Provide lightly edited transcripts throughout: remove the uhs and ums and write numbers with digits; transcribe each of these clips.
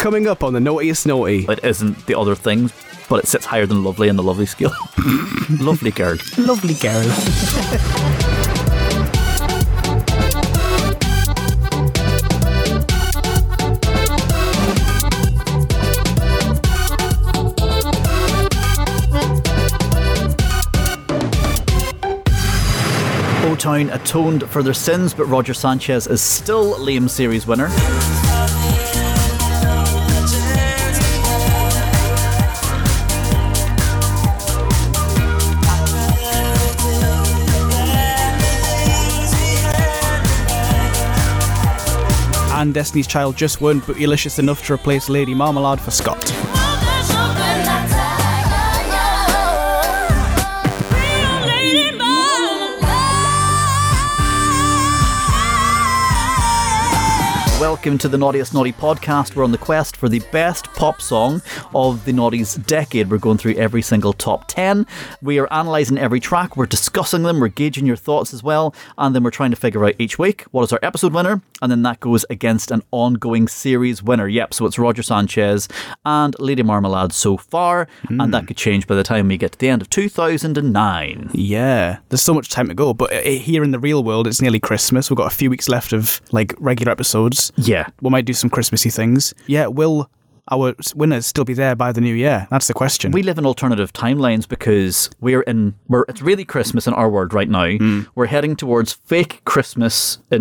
Coming up on the Naughtiest Naughty. It isn't the other things, but it sits higher than lovely in the lovely scale. Lovely girl. Lovely girl. O-Town atoned for their sins, but Roger Sanchez is still Liam Series winner. And Destiny's Child just weren't bootylicious enough to replace Lady Marmalade for Scott. Welcome to the Naughtiest Naughty podcast. We're on the quest for the best pop song of the Naughties decade. We're going through every single top 10. We are analysing every track. We're discussing them. We're gauging your thoughts as well. And then we're trying to figure out each week what is our episode winner. And then that goes against an ongoing series winner. Yep, so it's Roger Sanchez and Lady Marmalade so far. And that could change by the time we get to the end of 2009. Yeah, there's so much time to go. But here in the real world, it's nearly Christmas. We've got a few weeks left of like regular episodes. Yeah. We might do some Christmassy things. Yeah, will our winners still be there by the new year? That's the question. We live in alternative timelines because it's really Christmas in our world right now. We're heading towards fake Christmas in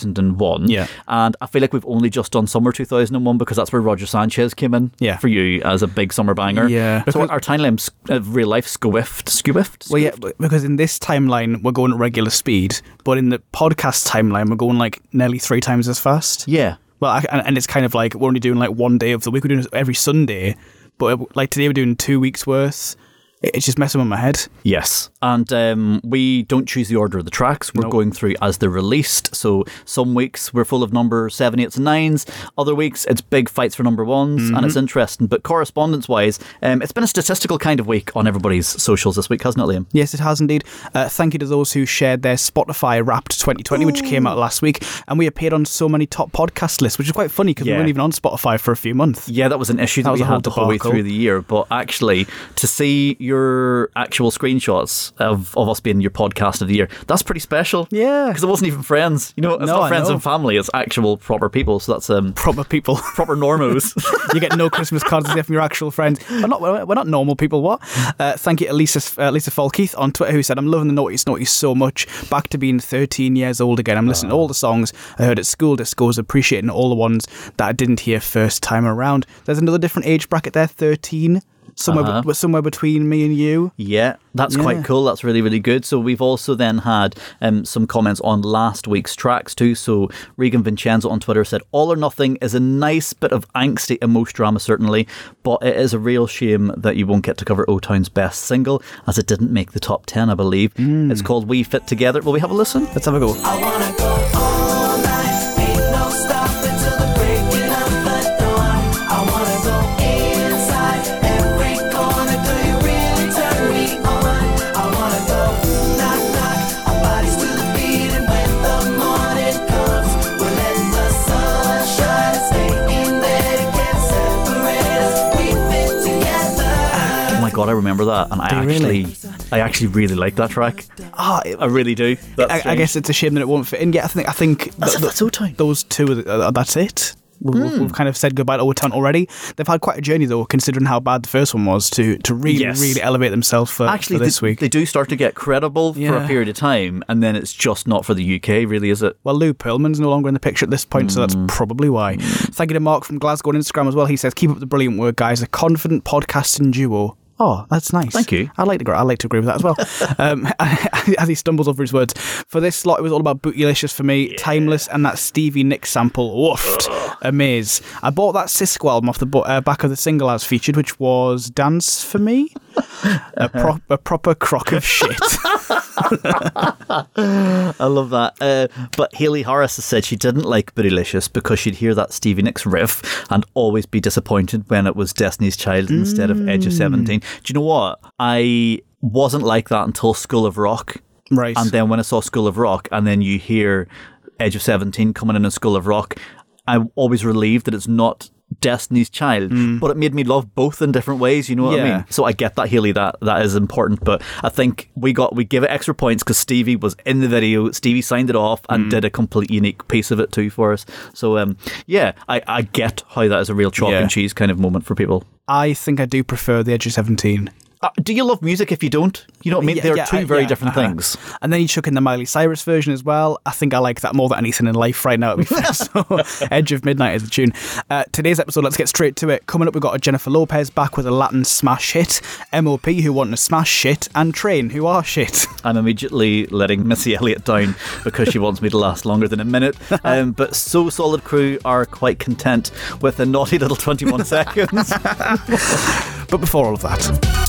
2001. Yeah. And I feel like we've only just done summer 2001 because that's where Roger Sanchez came in for you as a big summer banger. Yeah. So our timeline of real life squiffed. Well, yeah, because in this timeline, we're going at regular speed, but in the podcast timeline, we're going like nearly 3 times as fast. Yeah. Well, and it's kind of like we're only doing like one day of the week. We're doing it every Sunday, but like today we're doing 2 weeks worth. It's just messing with my head. Yes. And we don't choose the order of the tracks. We're going through as they're released. So some weeks we're full of number 7, 8s and 9s. Other weeks it's big fights for number 1s. And it's interesting. But correspondence-wise, it's been a statistical kind of week on everybody's socials this week, hasn't it, Liam? Yes, it has indeed. Thank you to those who shared their Spotify Wrapped 2020, which came out last week. And we appeared on so many top podcast lists, which is quite funny because we weren't even on Spotify for a few months. Yeah, that was an issue that we had the whole way through the year. But actually, to see your actual screenshots of us being your podcast of the year, that's pretty special. Yeah. Because it wasn't even friends. You know, it's not friends and family, it's actual proper people. So that's proper people. Proper normos. You get no Christmas cards from your actual friends. We're not normal people, what? Thank you to Lisa Falkeith on Twitter, who said, I'm loving the Naughtiest Naughty so much. Back to being 13 years old again. I'm listening to all the songs I heard at school discos, appreciating all the ones that I didn't hear first time around. There's another different age bracket there, 13. Somewhere between me and you. Yeah, that's quite cool. That's really, really good. So we've also then had some comments on last week's tracks too. So Regan Vincenzo on Twitter said, All or Nothing is a nice bit of angsty emotion drama, certainly, but it is a real shame that you won't get to cover O-Town's best single, as it didn't make the top 10, I believe. It's called We Fit Together. Will we have a listen? Let's have a go. I wanna go all night, ain't no stopping till the breaking of the dawn. I wanna go inside every corner, do you really turn me on? I wanna go knock, knock, our bodies to the beat, and when the morning comes, we'll let the sun shine, stay in there, it can't separate us, we fit together. Oh my God, I remember that. And I actually really like that track. I really do. I guess it's a shame that it won't fit in. Yeah, I think that's O-Town. Those two, that's it. We've kind of said goodbye to O-Town already. They've had quite a journey though, considering how bad the first one was, to really elevate themselves for this week. They do start to get credible for a period of time, and then it's just not for the UK, really, is it? Well, Lou Pearlman's no longer in the picture at this point, so that's probably why. Thank you to Mark from Glasgow on Instagram as well. He says, keep up the brilliant work, guys. A confident podcasting duo. Oh, that's nice. Thank you. I'd like to agree with that as well. As he stumbles over his words. For this slot, it was all about Bootylicious for me. Yeah. Timeless and that Stevie Nicks sample. Woofed. Amaze. I bought that Cisco album off the back of the single as featured, which was Dance for Me. A proper crock of shit. I love that. But Hayley Harris has said she didn't like Bootylicious because she'd hear that Stevie Nicks riff and always be disappointed when it was Destiny's Child instead of Edge of 17. Do you know what? I wasn't like that until School of Rock. Right. And then when I saw School of Rock and then you hear Edge of 17 coming in School of Rock, I'm always relieved that it's not Destiny's Child, but it made me love both in different ways, you know what I Yeah. mean? So I get that, Hayley, that is important, but I think we give it extra points because Stevie was in the video, Stevie signed it off and did a complete unique piece of it too for us. So I get how that is a real chalk and cheese kind of moment for people. I think I do prefer The Edge of 17. Do you love music if you don't? You know what I mean? They're two very different things. And then you chuck in the Miley Cyrus version as well. I think I like that more than anything in life right now, to be fair. So Edge of Midnight is the tune. Today's episode, let's get straight to it. Coming up, we've got a Jennifer Lopez back with a Latin smash hit, MOP, who want to smash shit, and Train, who are shit. I'm immediately letting Missy Elliott down because she wants me to last longer than a minute. But So Solid Crew are quite content with a naughty little 21 seconds. But before all of that,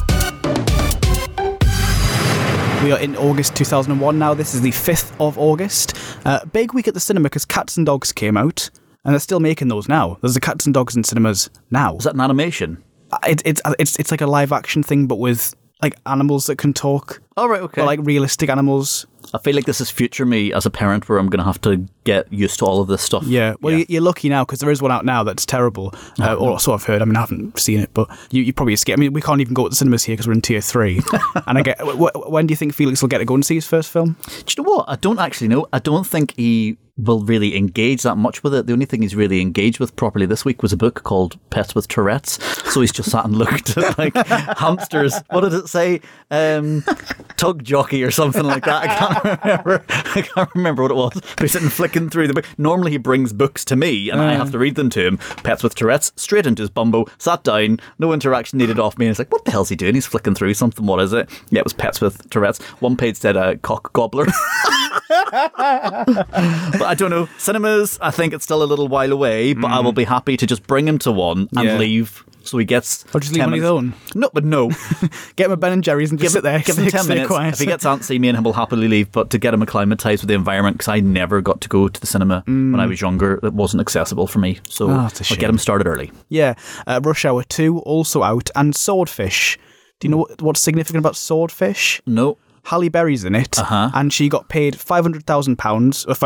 we are in August 2001 now. This is the 5th of August. Big week at the cinema because Cats and Dogs came out, and they're still making those now. There's the Cats and Dogs in cinemas now. Is that an animation? It's like a live action thing, but with like animals that can talk. Oh, right, okay. Or like realistic animals. I feel like this is future me as a parent where I'm going to have to get used to all of this stuff. Yeah, well, you're lucky now because there is one out now that's terrible. Or so I've heard. I mean, I haven't seen it, but you probably escape. I mean, we can't even go to the cinemas here because we're in tier 3. And I get. When do you think Felix will get to go and see his first film? Do you know what? I don't actually know. I don't think he will really engage that much with it. The only thing he's really engaged with properly this week was a book called Pets with Tourette's. So he's just sat and looked at like hamsters. What did it say? Tug jockey or something like that. I can't remember what it was. But he's sitting flicking through the book. Normally he brings books to me and I have to read them to him. Pets with Tourette's, straight into his bumbo, sat down, no interaction needed off me. And it's like, what the hell's he doing? He's flicking through something. What is it? Yeah, it was Pets with Tourette's. One page said cock gobbler. But I don't know. Cinemas, I think it's still a little while away, but I will be happy to just bring him to one and leave. So he gets. Or just leave him on his own. No, but no. Get him a Ben and Jerry's and just sit there. Give him 10 minutes. Quiet. If he gets antsy, me and him will happily leave. But to get him acclimatised with the environment, because I never got to go to the cinema when I was younger, it wasn't accessible for me. So I'll get him started early. Yeah. Rush Hour 2 also out, and Swordfish. Do you know what's significant about Swordfish? No. Halle Berry's in it, and she got paid £500,000 or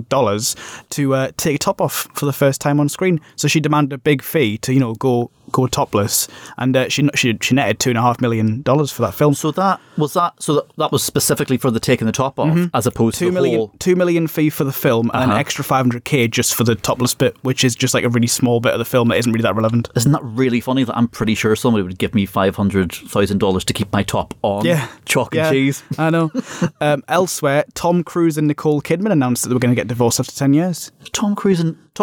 $500 to take a top off for the first time on screen. So she demanded a big fee to go topless, and she netted $2.5 million for that film. So that was specifically for the taking the top off, as opposed to $2 million fee for the film, and an extra $500K just for the topless bit, which is just like a really small bit of the film that isn't really that relevant. Isn't that really funny? That I'm pretty sure somebody would give me $500,000 to keep my top on. Yeah, chalk and cheese. I know. Elsewhere, Tom Cruise and Nicole Kidman announced that they were going to get divorced after 10 years. Tom Cruise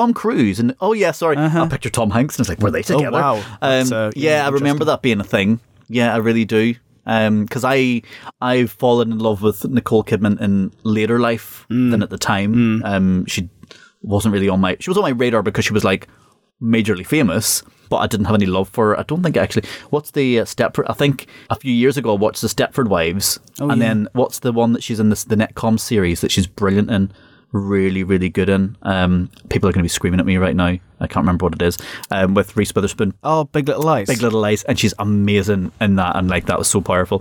and oh yeah, sorry, I picture Tom Hanks and it's like, were they together? Oh wow. Yeah, I remember that being a thing. Yeah, I really do. Because I've fallen in love with Nicole Kidman in later life than at the time. She wasn't really on my radar because she was like majorly famous, but I didn't have any love for her. I don't think actually. What's the Stepford? I think a few years ago I watched the Stepford Wives, then what's the one that she's in the Netcom series that she's brilliant in, really, really good in. People are going to be screaming at me right now. I can't remember what it is. With Reese Witherspoon. Oh, Big Little Lies. Big Little Lies, and she's amazing in that, and like that was so powerful.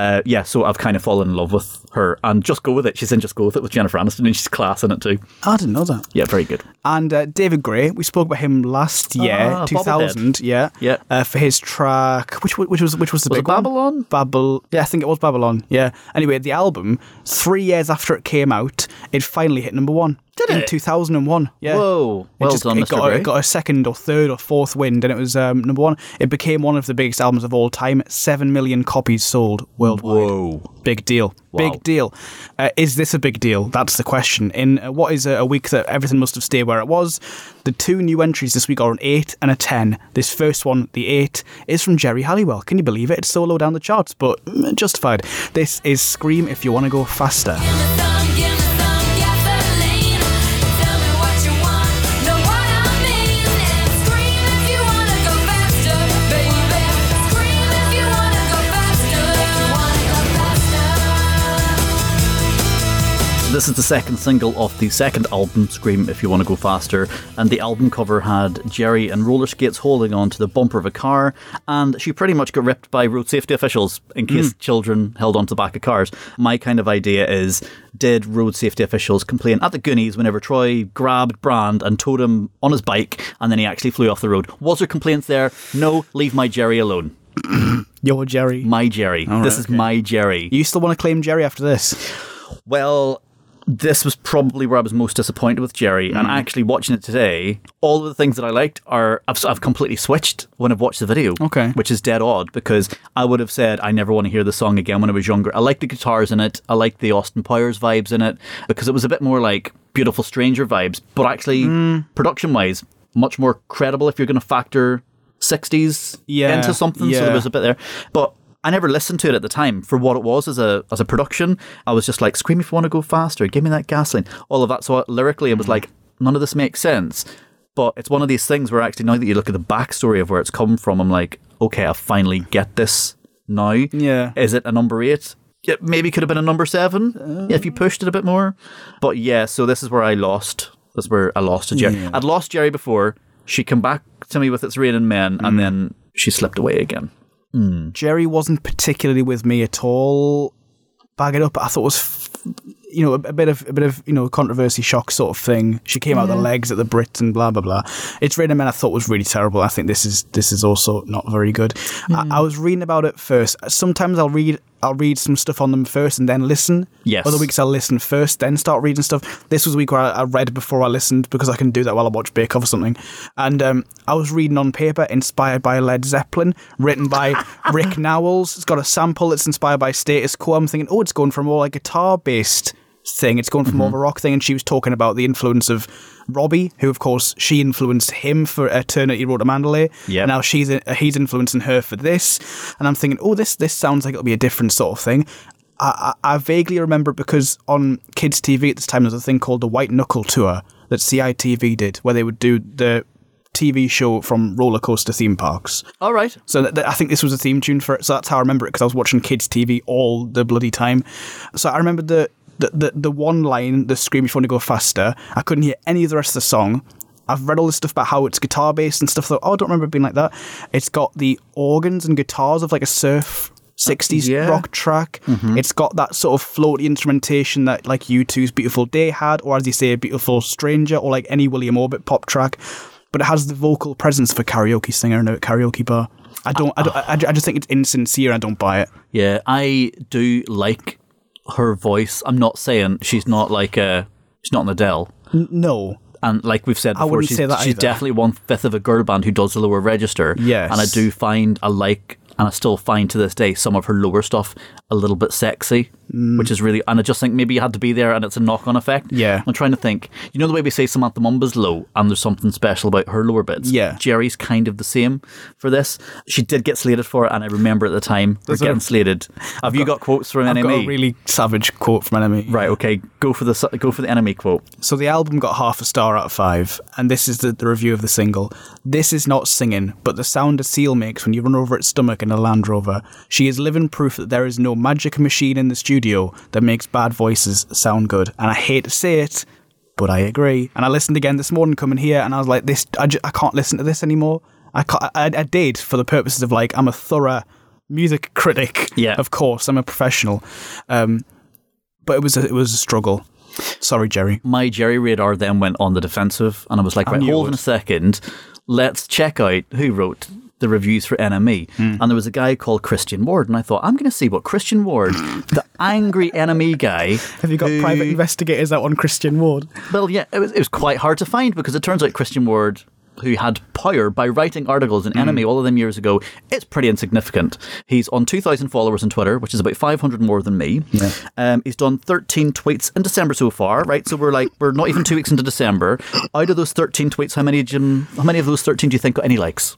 So I've kind of fallen in love with her, and Just Go With It. She's in Just Go With It with Jennifer Aniston, and she's class in it too. I didn't know that. Yeah, very good. And David Gray, we spoke about him last year, 2000. Bobblehead. For his track, which was the big Babylon? one? Yeah, I think it was Babylon. Yeah. Anyway, the album, 3 years after it came out, it finally hit number 1. Did in it? 2001. Yeah. Whoa. Well done, Mr. Gray. It got a second or third or fourth wind, and it was number 1. It became one of the biggest albums of all time. 7 million copies sold worldwide. Whoa. Big deal. Wow. Big deal. Is this a big deal? That's the question. In what is a week that everything must have stayed where it was, the 2 new entries this week are an 8 and a 10. This first one, the 8, is from Jerry Halliwell. Can you believe it? It's so low down the charts, but justified. This is Scream If You Want to Go Faster. This is the second single off the second album, Scream If You Want to Go Faster, and the album cover had Jerry in roller skates holding on to the bumper of a car, and she pretty much got ripped by road safety officials in case children held onto the back of cars. My kind of idea is, did road safety officials complain at the Goonies whenever Troy grabbed Brand and towed him on his bike and then he actually flew off the road? Was there complaints there? No, leave my Jerry alone. Your Jerry. My Jerry. This is my Jerry. You still want to claim Jerry after this? Well, this was probably where I was most disappointed with Jerry, and actually watching it today, all of the things that I liked I've completely switched when I've watched the video. Okay. Which is dead odd, because I would have said I never want to hear the song again when I was younger. I liked the guitars in it, I liked the Austin Powers vibes in it, because it was a bit more like Beautiful Stranger vibes, but actually production-wise, much more credible if you're going to factor 60s into something, so there was a bit there. But I never listened to it at the time for what it was as a production. I was just like, Scream If You Want to Go Faster, give me that gasoline, all of that. So lyrically, it was like, none of this makes sense. But it's one of these things where actually, now that you look at the backstory of where it's come from, I'm like, okay, I finally get this now. Yeah. Is it a number 8? It maybe could have been a number 7 if you pushed it a bit more. But yeah, so this is where I lost. This is where I lost to Jerry. Yeah. I'd lost Jerry before. She came back to me with It's Raining Men, and then she slipped away again. Jerry wasn't particularly with me at all. Bag it up, I thought it was, a bit of controversy, shock sort of thing. She came out the legs at the Brits and blah blah blah. It's Raining Men I thought was really terrible. I think this is also not very good. I was reading about it first. Sometimes I'll read some stuff on them first and then listen. Yes. Other weeks I'll listen first, then start reading stuff. This was a week where I read before I listened, because I can do that while I watch Bake Off or something. And I was reading on paper, inspired by Led Zeppelin, written by Rick Nowels. It's got a sample that's inspired by Status Quo. I'm thinking, it's going for a more like guitar-based thing. It's going for more of a rock thing. And she was talking about the influence of Robbie, who of course she influenced him for Eternity Road to Mandalay. Yep. And now he's influencing her for this. And I'm thinking, this sounds like it'll be a different sort of thing. I vaguely remember it because on kids' TV at this time there was a thing called the White Knuckle Tour that CITV did, where they would do the TV show from roller coaster theme parks. All right. So I think this was a theme tune for it. So that's how I remember it, because I was watching kids' TV all the bloody time. So I remember the one line, the Scream If You Want to Go Faster. I couldn't hear any of the rest of the song. I've read all this stuff about how it's guitar based and stuff. I don't remember it being like that. It's got the organs and guitars of like a surf 60s rock track. It's got that sort of floaty instrumentation that like U2's Beautiful Day had, or as you say, Beautiful Stranger, or like any William Orbit pop track. But it has the vocal presence of a karaoke singer in a karaoke bar. I just think it's insincere. I don't buy it. Yeah, I do like her voice. I'm not saying she's not like she's not an Adele. No. And like we've said before, wouldn't say that she's either. Definitely 1/5 of a girl band who does the lower register. Yes. And I do find and I still find to this day some of her lower stuff a little bit sexy, which is really, and I just think maybe you had to be there and it's a knock-on effect. Yeah. I'm trying to think, the way we say Samantha Mumba's low and there's something special about her lower bits. Yeah. Jerry's kind of the same for this. She did get slated for it, and I remember at the time her getting slated. Have you got quotes from I've NME? got a really savage quote from NME. Right, okay, go for the NME quote. So the album got 0.5 star out of 5, and this is the review of the single. This is not singing, but the sound a seal makes when you run over its stomach in a Land Rover. She is living proof that there is no magic machine in the studio that makes bad voices sound good. And I hate to say it, but I agree. And I listened again this morning coming here, and I was like, I can't listen to this anymore. I did for the purposes of like, I'm a thorough music critic. Yeah. Of course, I'm a professional. But it was a struggle. Sorry, Jerry. My Jerry radar then went on the defensive, and I was like, right, hold on a second, let's check out who wrote the reviews for NME. And there was a guy called Christian Ward, and I thought, I'm going to see what Christian Ward, the angry NME guy... Have you got private investigators out on Christian Ward? Well, yeah, it was quite hard to find, because it turns out Christian Ward, who had power by writing articles in NME all of them years ago, it's pretty insignificant. He's on 2,000 followers on Twitter, which is about 500 more than me. Yeah. He's done 13 tweets in December so far, right? So we're not even 2 weeks into December. Out of those 13 tweets, how many of those 13 do you think got any likes?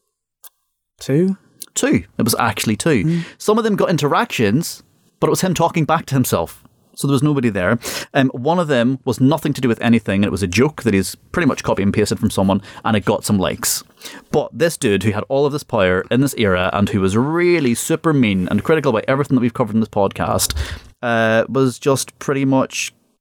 2? 2. It was actually 2. Some of them got interactions, but it was him talking back to himself. So there was nobody there. One of them was nothing to do with anything, and it was a joke that he's pretty much copy and pasted from someone, and it got some likes. But this dude who had all of this power in this era, and who was really super mean and critical about everything that we've covered in this podcast, was just pretty much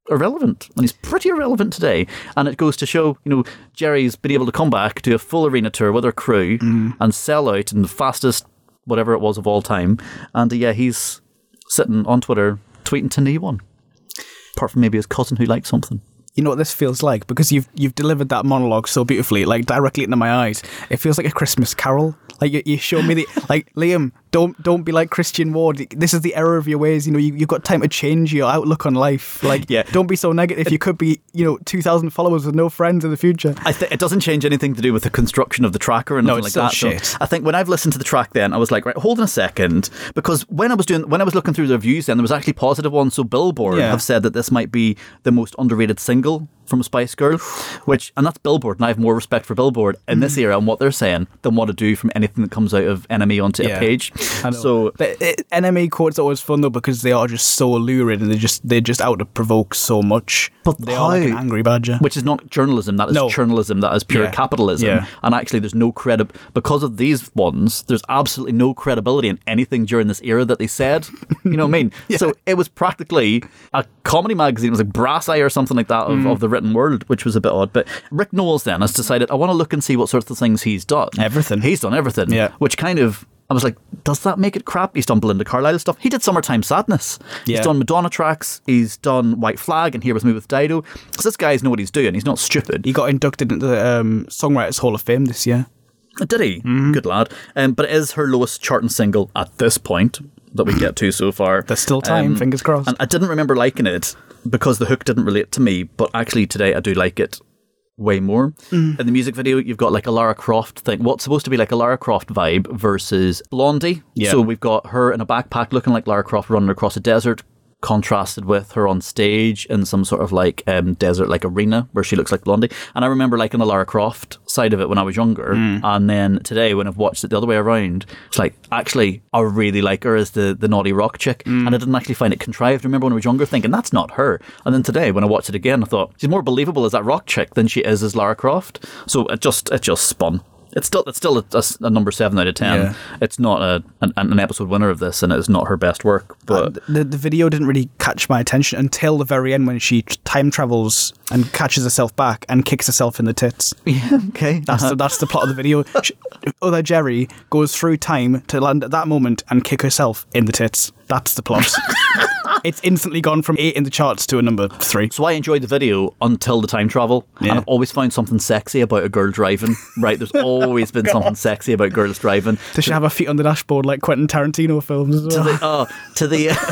irrelevant, and he's pretty irrelevant today. And it goes to show, Jerry's been able to come back, do a full arena tour with her crew, and sell out in the fastest whatever it was of all time. And he's sitting on Twitter tweeting to no one, apart from maybe his cousin who likes something. You know what this feels like? Because you've delivered that monologue so beautifully, like directly into my eyes. It feels like a Christmas carol. Like you show me Liam, don't be like Christian Ward. This is the error of your ways. You've got time to change your outlook on life. Don't be so negative. You could be 2,000 followers with no friends in the future. It doesn't change anything to do with the construction of the track or anything like that. Shit. So I think when I've listened to the track, then I was like, right, hold on a second, because when I was looking through the reviews, then there was actually positive ones. So Billboard have said that this might be the most underrated single from Spice Girl, and that's Billboard, and I have more respect for Billboard in this era and what they're saying than what I do from anything that comes out of NME onto a page. So NME quotes are always fun though, because they are just so alluring and they're just out to provoke so much. But they are like an angry badger, which is not journalism. That is journalism. That is pure capitalism. Yeah. And actually, there's no because of these ones. There's absolutely no credibility in anything during this era that they said. You know what I mean? So it was practically a comedy magazine. It was like Brass Eye or something like that of the written word, which was a bit odd. But Rick Knowles then has decided, I want to look and see what sorts of things he's done. Everything. He's done everything. Yeah. Which kind of, I was like, does that make it crap? He's done Belinda Carlisle stuff. He did Summertime Sadness. Yeah. He's done Madonna tracks. He's done White Flag and Here With Me with Dido. So this guy's know what he's doing. He's not stupid. He got inducted into the Songwriters Hall of Fame this year. Did he? Good lad. But it is her lowest charting single at this point that we get to so far. There's still time, fingers crossed. And I didn't remember liking it because the hook didn't relate to me, but actually today I do like it way more. In the music video, you've got like a Lara Croft thing, what's supposed to be like a Lara Croft vibe versus Blondie. Yeah. So we've got her in a backpack looking like Lara Croft running across a desert, contrasted with her on stage in some sort of like desert like arena where she looks like Blondie. And I remember liking the Lara Croft side of it when I was younger, and then today when I've watched it the other way around, it's like, actually I really like her as the naughty rock chick, and I didn't actually find it contrived. I remember when I was younger thinking that's not her, and then today when I watched it again I thought she's more believable as that rock chick than she is as Lara Croft. So it just spun. It's still a number 7 out of 10. Yeah. It's not an episode winner of this, and it's not her best work. But the video didn't really catch my attention until the very end when she time travels and catches herself back and kicks herself in the tits. yeah, okay, That's the plot of the video. Other Jerry goes through time to land at that moment and kick herself in the tits. That's the plot. It's instantly gone from 8 in the charts to a number 3. So I enjoyed the video until the time travel, and I've always found something sexy about a girl driving. Right, there's always been something sexy about girls driving. Does she have her feet on the dashboard like Quentin Tarantino films as well? To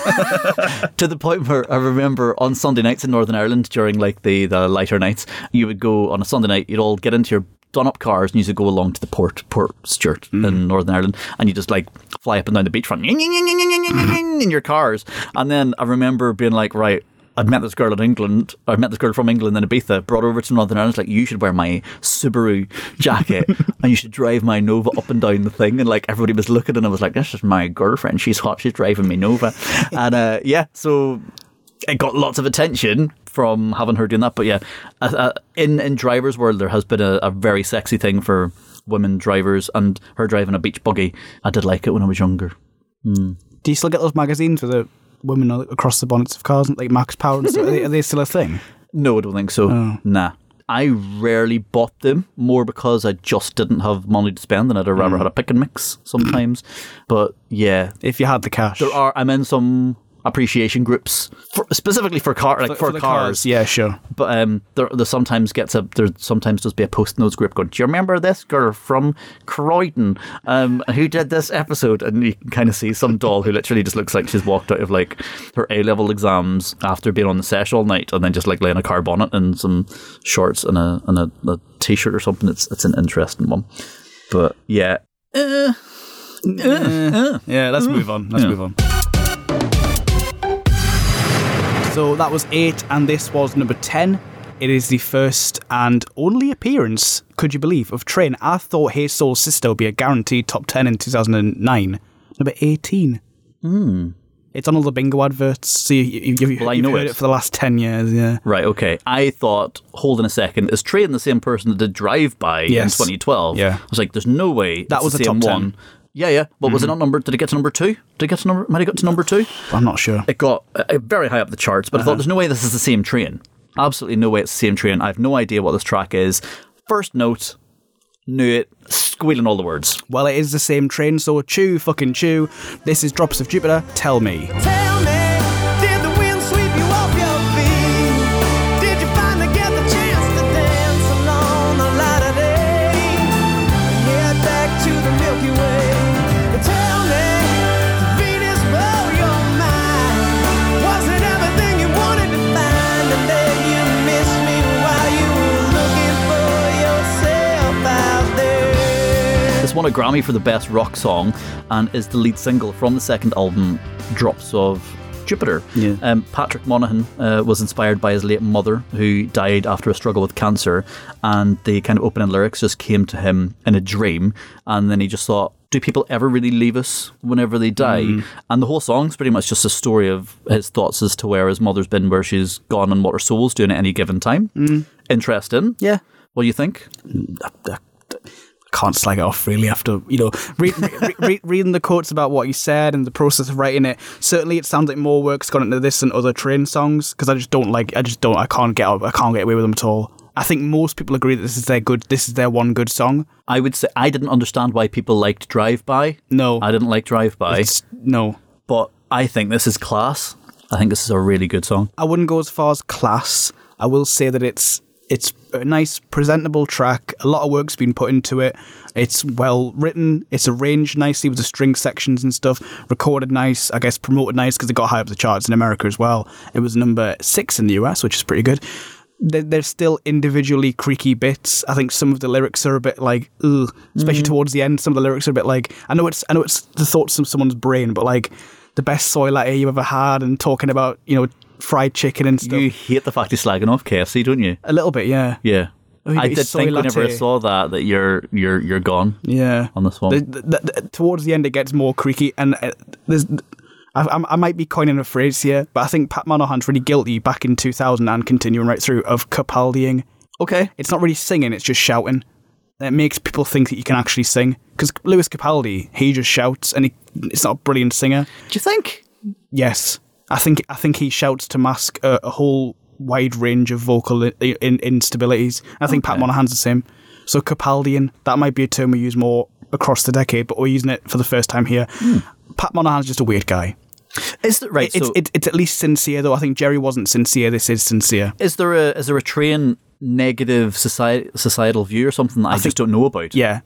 the point where I remember on Sunday nights in Northern Ireland during like the lighter nights, you would go on a Sunday night, you'd all get into your done-up cars and you used to go along to the Port Stewart in Northern Ireland, and you just like fly up and down the beachfront in your cars. And then I remember being like, right, I'd met this girl in England. I met this girl from England in Ibiza, brought her over to Northern Ireland. It's like, you should wear my Subaru jacket and you should drive my Nova up and down the thing. And like everybody was looking, and I was like, this is my girlfriend. She's hot. She's driving me Nova. And so it got lots of attention from having her doing that. But yeah, in drivers' world, there has been a very sexy thing for women drivers, and her driving a beach buggy. I did like it when I was younger. Do you still get those magazines with the women across the bonnets of cars, like Max Power and stuff? Are they still a thing? No, I don't think so. Oh. Nah. I rarely bought them, more because I just didn't have money to spend, and I'd rather had a pick and mix sometimes. But yeah, if you had the cash, I'm in some appreciation groups specifically for cars. Yeah, sure. But there sometimes does be a post in those group going, do you remember this girl from Croydon who did this episode? And you can kind of see some doll who literally just looks like she's walked out of like her A-level exams after being on the sesh all night, and then just like laying a car bonnet and some shorts and a t-shirt or something. It's an interesting one. But yeah. Yeah, let's move on. Let's move on. So that was 8, and this was number 10. It is the first and only appearance, could you believe, of Train. I thought Hey Soul Sister would be a guaranteed top 10 in 2009. Number 18. It's on all the bingo adverts, so you've heard it for the last 10 years, yeah. Right, okay. I thought, hold on a second, is Train the same person that did Drive By in 2012? Yeah. I was like, there's no way that was the a same top 10. one. Yeah. But was it not number? Did it get to number 2? Might it got to number 2? I'm not sure. It got very high up the charts, but I thought there's no way this is the same train. Absolutely no way it's the same train. I have no idea what this track is. First note, knew it, squealing all the words. Well, it is the same train, so chew, fucking chew. This is Drops of Jupiter. Tell me. Tell me, did the wind sweep you off your feet? Did you finally get the chance to dance along the light of day and head back to the Milky Way? Tell me, did Venus blow your mind? Was it everything you wanted to find? And then you missed me while you were looking for yourself out there. This won a Grammy for the best rock song and is the lead single from the second album, Drops of Jupiter. Yeah. Patrick Monaghan was inspired by his late mother, who died after a struggle with cancer, and the kind of opening lyrics just came to him in a dream, and then he just thought, do people ever really leave us whenever they die? And the whole song's pretty much just a story of his thoughts as to where his mother's been, where she's gone, and what her soul's doing at any given time. Interesting. Yeah. What do you think? Can't slag it off really after, reading the quotes about what he said and the process of writing it. Certainly it sounds like more work's gone into this than other train songs, because I can't get away with them at all. I think most people agree that this is their one good song. I would say I didn't understand why people liked Drive By. No. I didn't like Drive By. No. But I think this is class. I think this is a really good song. I wouldn't go as far as class. I will say that it's a nice, presentable track. A lot of work's been put into it. It's well written. It's arranged nicely with the string sections and stuff. Recorded nice. I guess promoted nice because it got high up the charts in America as well. It was number 6 in the US, which is pretty good. There's still individually creaky bits. I think some of the lyrics are a bit like, ugh, especially towards the end. Some of the lyrics are a bit like, I know it's the thoughts of someone's brain, but like the best soy latte you ever had, and talking about fried chicken and stuff. You hate the fact he's slagging off KFC, don't you? A little bit, yeah. Yeah. Oh, you I get did soy think whenever I latte. saw that you're gone. Yeah. On this one. Towards the end, it gets more creaky, and I might be coining a phrase here, but I think Pat Monahan's really guilty back in 2000 and continuing right through of Capaldiing. Okay. It's not really singing; it's just shouting. And it makes people think that you can actually sing, because Lewis Capaldi, he just shouts, and it's not a brilliant singer. Do you think? Yes, I think he shouts to mask a whole wide range of vocal instabilities. I think Pat Monahan's the same. So Capaldian, that might be a term we use more across the decade, but we're using it for the first time here. Pat Monahan's just a weird guy. Is that right? It's at least sincere, though. I think Jerry wasn't sincere. This is sincere. Is there a train negative societal view or something that I just don't know about? Yeah,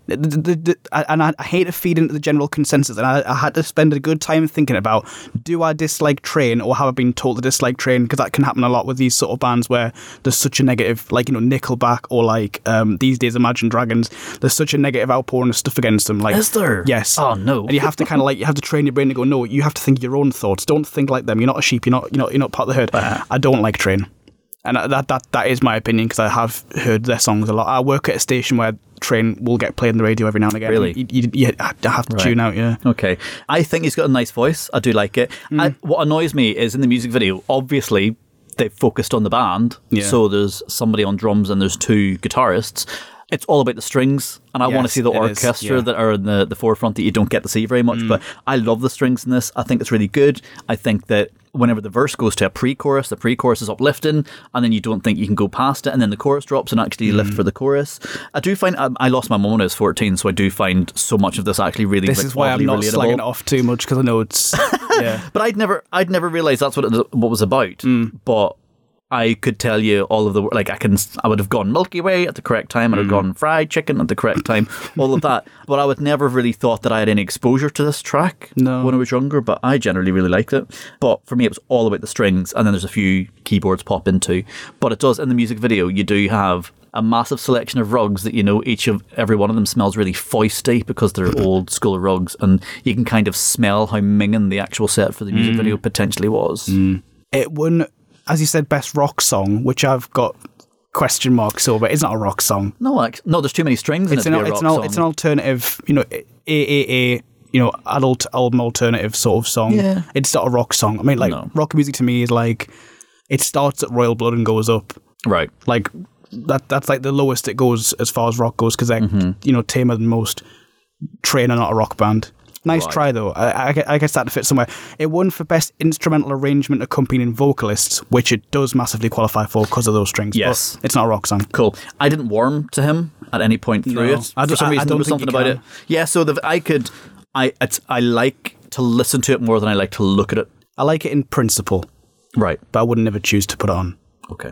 and I hate to feed into the general consensus, and I had to spend a good time thinking about, do I dislike Train, or have I been told to dislike Train? Because that can happen a lot with these sort of bands where there's such a negative, like Nickelback, or like these days Imagine Dragons. There's such a negative outpouring of stuff against them. Like, is there? Yes. Oh no. And you have to you have to train your brain to go, no, you have to think your own thoughts. Don't think like them. You're not a sheep. You're not part of the herd. I don't like Train. And that is my opinion, because I have heard their songs a lot. I work at a station where Train will get played on the radio every now and again. Really? You have to tune out, yeah. Okay. I think he's got a nice voice. I do like it. What annoys me is in the music video, obviously, they've focused on the band. Yeah. So there's somebody on drums and there's 2 guitarists. It's all about the strings, and I want to see the orchestra that are in the forefront that you don't get to see very much. But I love the strings in this. I think it's really good. I think that whenever the verse goes to a pre-chorus, the pre-chorus is uplifting, and then you don't think you can go past it, and then the chorus drops and actually lift for the chorus. I do find I lost my mum when I was 14, so I do find so much of this actually really This is why I'm not relatable. slagging it off too much, because I know it's yeah. But I'd never realised that's what it was about. But I could tell you all of the, like, I would have gone Milky Way at the correct time, I'd have gone fried chicken at the correct time, all of that. But I would never really thought that I had any exposure to this track when I was younger, but I generally really liked it. But for me, it was all about the strings, and then there's a few keyboards pop into. But it does, in the music video, you do have a massive selection of rugs that, every one of them smells really foisty because they're old school rugs, and you can kind of smell how minging the actual set for the music video potentially was. It won, as you said, best rock song, which I've got question marks over. It's not a rock song. No, there's too many strings in it to be a rock song. It's an alternative, AAA, adult album alternative sort of song. Yeah. It's not a rock song. I mean, rock music to me is like, it starts at Royal Blood and goes up. Right. Like, that's like the lowest it goes as far as rock goes, because they're, tamer than most. Train are not a rock band. Nice Right. try, though. I guess that to fit somewhere. It won for Best Instrumental Arrangement Accompanying Vocalists, which it does massively qualify for because of those strings. Yes. But it's not a rock song. Cool. I didn't warm to him at any point through No. it. I For some reason, there don't was think something you about can. it. Yeah, so I like to listen to it more than I like to look at it. I like it in principle, Right. but I would never choose to put it on. Okay.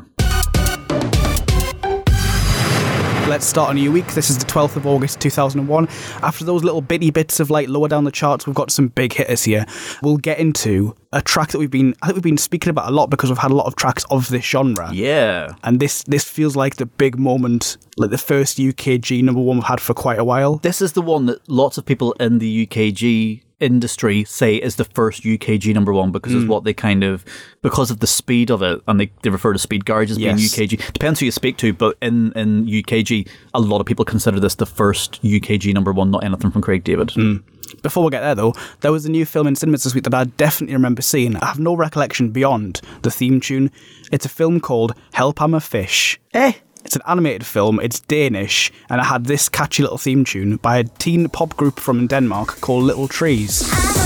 Let's start a new week. This is the 12th of August 2001. After those little bitty bits of like lower down the charts, we've got some big hitters here. We'll get into a track that we've been speaking about a lot because we've had a lot of tracks of this genre. Yeah. And this feels like the big moment, like the first UKG number one we've had for quite a while. This is the one that lots of people in the UKG industry say is the first UKG number one because it's what they because of the speed of it, and they refer to Speed Garage as being Yes. UKG. Depends who you speak to, but in UKG, a lot of people consider this the first UKG number one, not anything from Craig David. Before we get there, though, there was a new film in cinemas this week that I definitely remember seeing. I have no recollection beyond the theme tune. It's a film called Help I'm a Fish. It's an animated film, it's Danish, and it had this catchy little theme tune by a teen pop group from Denmark called Little Trees.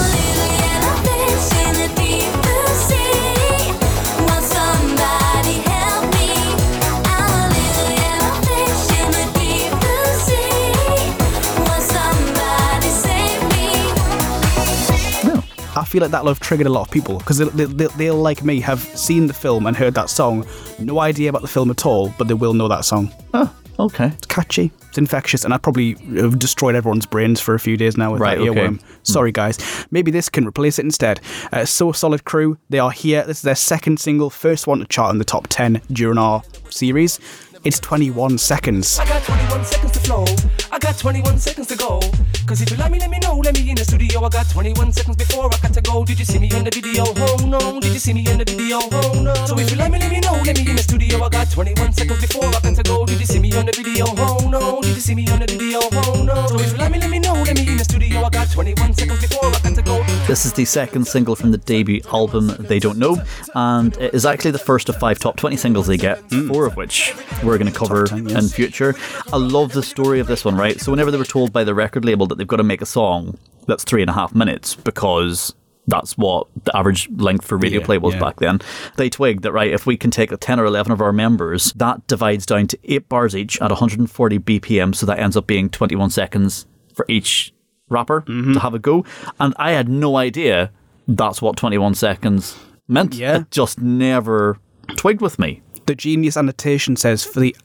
I feel like that'll have triggered a lot of people because they'll, like me, have seen the film and heard that song, no idea about the film at all, but they will know that song. Oh, okay. It's catchy, it's infectious, and I probably have destroyed everyone's brains for a few days now with Right, that okay. earworm. Sorry, guys. Maybe this can replace it instead. So Solid Crew, they are here. This is their second single, first one to chart in the top 10 during our series. It's 21 seconds. I got 21 seconds to flow. I got 21 seconds to go. Cause if you let me know. Let me in the studio. I got 21 seconds before I got to go. Did you see me in the video? Oh no. Did you see me in the video? Oh no. So if you let me know. Let me in the studio. I got 21 seconds before I got to go. Did you see me on the video? Oh no. Did you see me on the video? Oh no. So if you let me know. Let me in the studio. I got 21 seconds before I got to go. This is the second single from the debut album They Don't Know, and it is actually the first of 5 top 20 singles they get, 4 of which we're going to cover 10, yes. in future. I love the story of this one, right? So whenever they were told by the record label that they've got to make a song that's 3.5 minutes because that's what the average length for radio play was back then, they twigged that, right, if we can take 10 or 11 of our members, that divides down to 8 bars each at 140 BPM, so that ends up being 21 seconds for each rapper to have a go. And I had no idea that's what 21 seconds meant. Yeah. It just never twigged with me. The Genius annotation says for the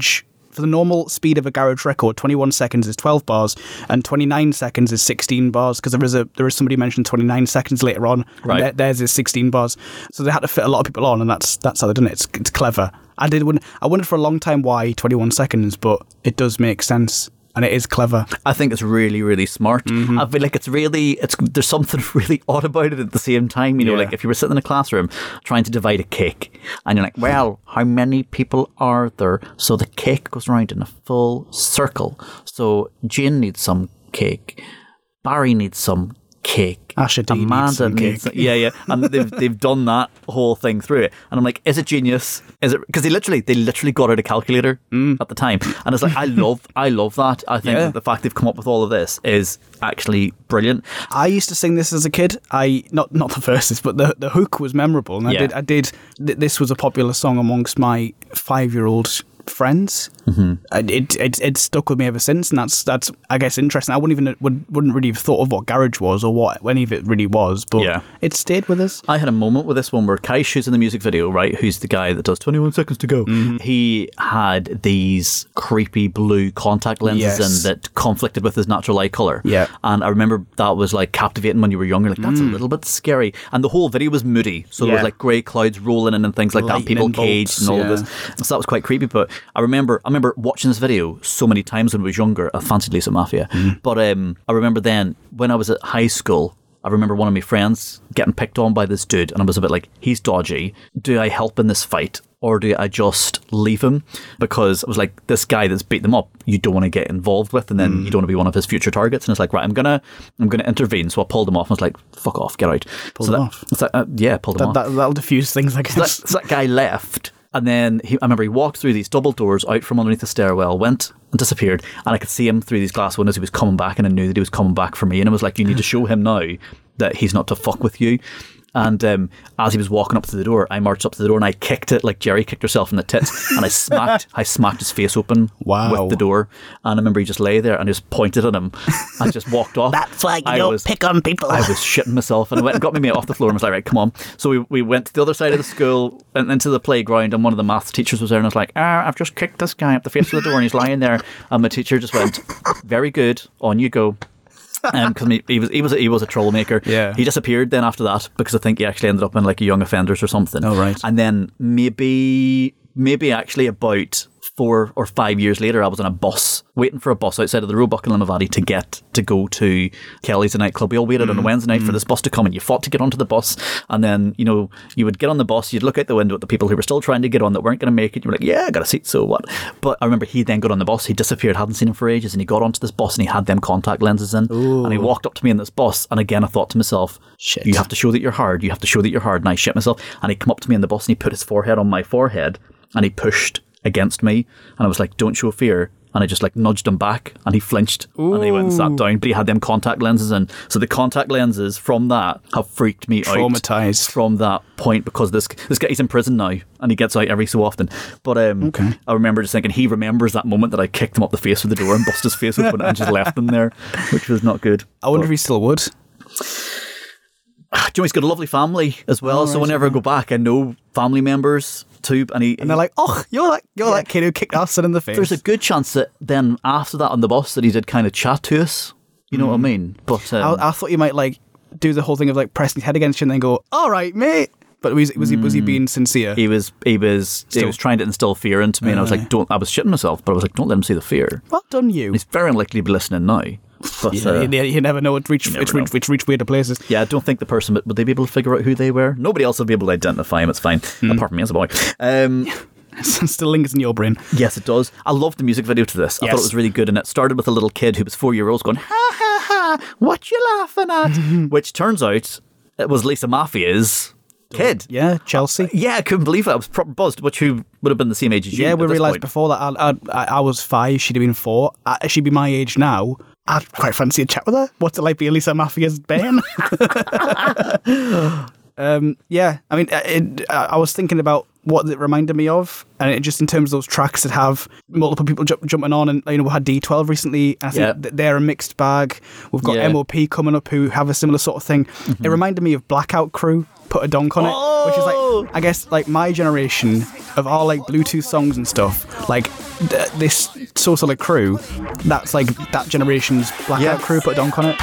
normal speed of a garage record, 21 seconds is 12 bars and 29 seconds is 16 bars because there is somebody mentioned 29 seconds later on. Right. And theirs is 16 bars. So they had to fit a lot of people on, and that's how they've done it. It's clever. I wondered for a long time why 21 seconds, but it does make sense. And it is clever. I think it's really, really smart. I feel like there's something really odd about it at the same time. You know, Yeah. like if you were sitting in a classroom trying to divide a cake and you're like, well, how many people are there? So the cake goes around in a full circle. So Jane needs some cake. Barry needs some cake. Asha D needs some cake. Yeah. And they've done that whole thing through it. And I'm like, is it genius? Is it, because they literally got out a calculator at the time. And it's like, I love that. I think that the fact they've come up with all of this is actually brilliant. I used to sing this as a kid. Not the verses, but the hook was memorable. And Yeah. this was a popular song amongst my 5-year-old friends. And it stuck with me ever since, and that's I guess interesting. I wouldn't really have thought of what garage was or what any of it really was, but Yeah. it stayed with us. I had a moment with this one where Kai Shoes in the music video, right, who's the guy that does 21 seconds to go, he had these creepy blue contact lenses Yes. in that conflicted with his natural eye colour. Yeah. And I remember that was like captivating when you were younger, like that's a little bit scary. And the whole video was moody, so there was Yeah. like grey clouds rolling in and things like that, and people Lightning caged and all bolts, of this. So that was quite creepy, but I remember watching this video so many times when I was younger. I fancied Lisa Mafia. But I remember then when I was at high school, I remember one of my friends getting picked on by this dude, and I was a bit like, he's dodgy. Do I help in this fight, or do I just leave him? Because I was like, this guy that's beat them up, you don't want to get involved with, and then you don't want to be one of his future targets. And it's like, right, I'm gonna intervene. So I pulled him off. I was like, fuck off, get out. Pulled him off? It's like, yeah, pulled him off. That'll diffuse things, I guess. So that guy left, And then I remember he walked through these double doors out from underneath the stairwell, went and disappeared. And I could see him through these glass windows. He was coming back, and I knew that he was coming back for me. And it was like, you need to show him now that he's not to fuck with you. And as he was walking up to the door, I marched up to the door and I kicked it like Jerry kicked herself in the tits. And I smacked his face open with the door. And I remember he just lay there and just pointed at him and just walked off. That's why you don't pick on people. I was shitting myself, and I went and got my mate off the floor and was like, right, come on. So we went to the other side of the school and into the playground, and one of the maths teachers was there, and I was like, I've just kicked this guy up the face of the door and he's lying there. And my teacher just went, very good, on you go. Because he was a troublemaker. Yeah. He disappeared then after that, because I think he actually ended up in like a young offenders or something. Oh, right. And then maybe actually about 4 or 5 years later, I was on a bus, waiting for a bus outside of the Roebuck in Limavady to go to Kelly's, the nightclub. We all waited on a Wednesday night for this bus to come, and you fought to get onto the bus. And then, you would get on the bus, you'd look out the window at the people who were still trying to get on that weren't going to make it. You were like, yeah, I got a seat, so what? But I remember he then got on the bus, he disappeared, hadn't seen him for ages, and he got onto this bus and he had them contact lenses in. Ooh. And he walked up to me in this bus, and again I thought to myself, shit, you have to show that you're hard, and I shit myself. And he come up to me in the bus and he put his forehead on my forehead and he pushed against me, and I was like, don't show fear. And I just like nudged him back, and he flinched. Ooh. And he went and sat down, but he had them contact lenses in. So the contact lenses from that have freaked me traumatized from that point, because this guy, he's in prison now and he gets out every so often. But I remember just thinking, he remembers that moment that I kicked him up the face with the door and busted his face open and just left him there, which was not good. I wonder if he still would. He's got a lovely family as well, so whenever I go back, I know family members too, and they're like, "Oh, you're that kid who kicked Austin in the face." There's a good chance that then after that on the bus that he did kind of chat to us. You know what I mean? But I thought you might like do the whole thing of like pressing his head against you and then go, "All right, mate." But was he being sincere? He was trying to instill fear into me, and I was like, I was shitting myself, but I was like, don't let him see the fear. Well done, you. He's very unlikely to be listening now. But, you never know. It's reached weirder places. Yeah, I don't think the person, would they be able to figure out who they were? Nobody else would be able to identify him. It's fine. Apart from me as a boy. It still lingers in your brain. Yes, it does. I loved the music video to this. I thought it was really good, and it started with a little kid who was 4 years old going, ha ha ha, what you laughing at? Which turns out it was Lisa Mafia's kid. Yeah, Chelsea. I couldn't believe it. I was proper buzzed, which who would have been the same age as you. Yeah, we realised before that I was 5, she'd have been 4. She'd be my age now. I'd quite fancy a chat with her. What's it like being Lisa Mafia's Bane? I mean, I was thinking about what it reminded me of, and it just in terms of those tracks that have multiple people jumping on, and we had D12 recently. I think they're a mixed bag. We've got MOP coming up who have a similar sort of thing. Mm-hmm. It reminded me of Blackout Crew, Put a Donk on It, which is like, I guess, like my generation of all like Bluetooth songs and stuff. Like this So Solid Crew, that's like that generation's Blackout Crew, Put a Donk on It.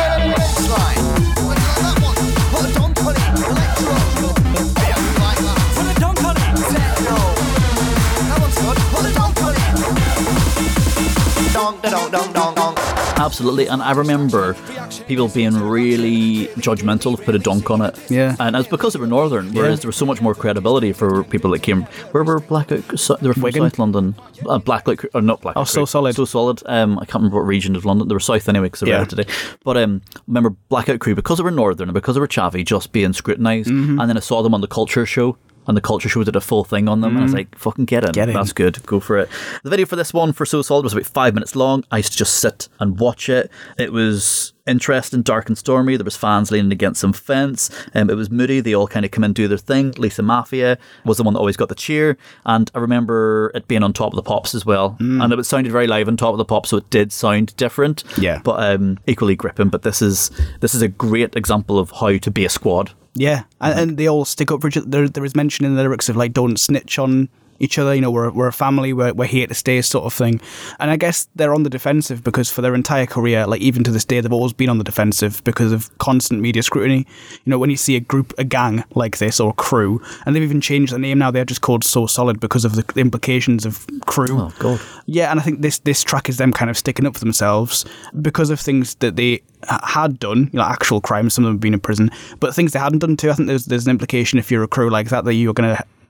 Absolutely, and I remember people being really judgmental of Put a Donk on It. Yeah. And it's because they were Northern, whereas there was so much more credibility for people that came. Where were Blackout? They were from Wigan? South London. Blacklight, or not Blackout. Oh, So Solid. So Solid. I can't remember what region of London. They were South anyway, because I read it today. But remember Blackout Crew, because they were Northern and because they were chavvy, just being scrutinised. Mm-hmm. And then I saw them on the Culture Show. And the Culture Show did a full thing on them, and I was like, fucking get in. That's good. Go for it. The video for this one, for So Solid, was about 5 minutes long. I used to just sit and watch it. It was interesting, dark and stormy. There was fans leaning against some fence. It was moody. They all kind of come and do their thing. Lisa Mafia was the one that always got the cheer. And I remember it being on Top of the Pops as well. And it sounded very live on Top of the Pops, so it did sound different. Yeah. But equally gripping. But this is a great example of how to be a squad. Yeah, and they all stick up for each other. There is mention in the lyrics of like, don't snitch on each other, we're a family, we're here to stay sort of thing. And I guess they're on the defensive because for their entire career, like even to this day, they've always been on the defensive because of constant media scrutiny. When you see a gang like this or a crew, and they've even changed the name now, they're just called So Solid because of the implications of crew. Oh, God. Yeah, and I think this track is them kind of sticking up for themselves because of things that they had done, actual crimes, some of them have been in prison, but things they hadn't done too. I think there's an implication if you're a crew like that you're going to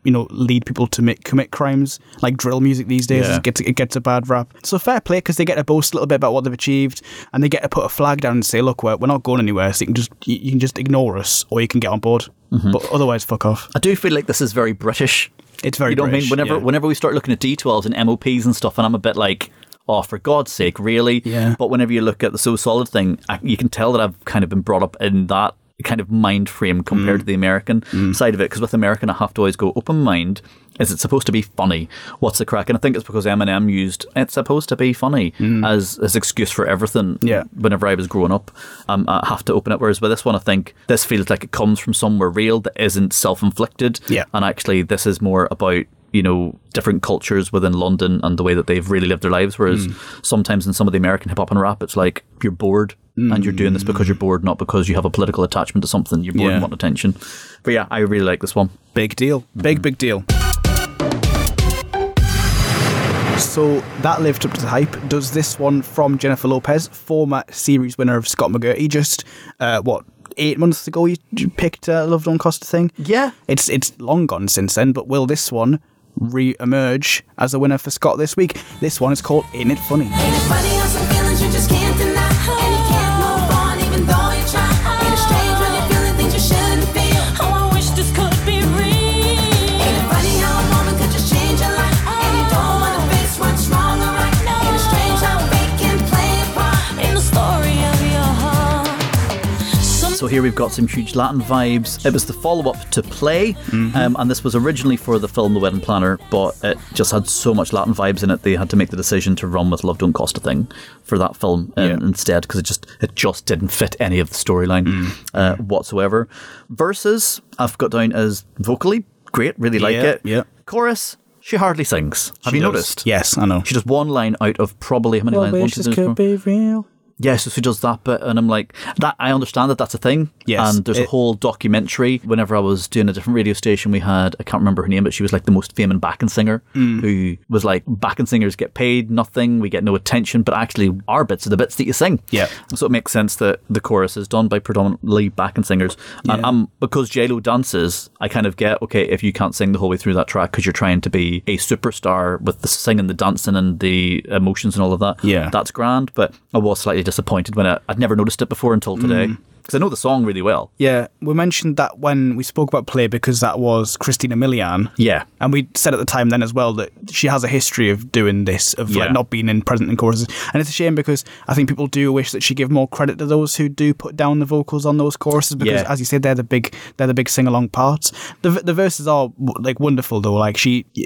lead people to commit crimes, like drill music these days. Yeah. It gets a bad rap. So fair play, because they get to boast a little bit about what they've achieved, and they get to put a flag down and say, look, we're not going anywhere, so you can just ignore us, or you can get on board. But otherwise, fuck off. I do feel like this is very British. It's very You know British. what I mean? Whenever we start looking at D12s and MOPs and stuff, and I'm a bit like, oh, for God's sake, really? Yeah. But whenever you look at the So Solid thing, you can tell that I've kind of been brought up in that kind of mind frame compared to the American side of it. Because with American, I have to always go open mind. Is it supposed to be funny? What's the crack? And I think it's because Eminem used it's supposed to be funny as excuse for everything. Yeah. Whenever I was growing up, I have to open it. Whereas with this one, I think this feels like it comes from somewhere real that isn't self-inflicted. Yeah. And actually, this is more about different cultures within London and the way that they've really lived their lives. Whereas sometimes in some of the American hip hop and rap, it's like you're bored and you're doing this because you're bored, not because you have a political attachment to something. You're bored and want attention. But yeah, I really like this one. Big deal. Big deal. So that lived up to the hype. Does this one from Jennifer Lopez, former series winner of Scott McGurty, just 8 months ago you picked Love Don't Cost a Thing? Yeah. It's long gone since then, but will this one re-emerge as a winner for Scott this week? This one is called Ain't It Funny. Ain't it funny how some feelings you just can't deny? And you can't move on even though you try. Ain't it strange when you're feeling things you shouldn't feel? Oh, I wish this could be real. Ain't it funny how a moment could just change your life? And you don't want to face what's wrong or right. Ain't it strange how fate can play a part In the story of your heart. So here we've got some huge Latin vibes. It was the follow-up to Play, and this was originally for the film The Wedding Planner, but it just had so much Latin vibes in it, they had to make the decision to run with Love Don't Cost a Thing for that film instead, because it just didn't fit any of the storyline whatsoever. Verses, I've got down as vocally great, really like it. Yeah. Chorus, she hardly sings. Have you noticed? Yes, I know. She does one line out of probably how many lines? 1, 2, 3, 4. be real. Yeah, so she does that bit, and I'm like, that. I understand that that's a thing. Yes. And there's a whole documentary. Whenever I was doing a different radio station, we had, I can't remember her name, but she was like the most famous backing singer, who was like, backing singers get paid nothing, we get no attention, but actually our bits are the bits that you sing. Yeah. So it makes sense that the chorus is done by predominantly backing singers. And because J-Lo dances, I kind of get, okay, if you can't sing the whole way through that track because you're trying to be a superstar with the singing, the dancing, and the emotions and all of that, that's grand. But I was slightly disappointed when I'd never noticed it before until today. Because I know the song really well. Yeah, we mentioned that when we spoke about Play because that was Christina Milian. Yeah. And we said at the time then as well that she has a history of doing this, of like not being present in choruses. And it's a shame because I think people do wish that she give more credit to those who do put down the vocals on those choruses because, as you said, they're the big sing-along parts. The verses are like wonderful though. Like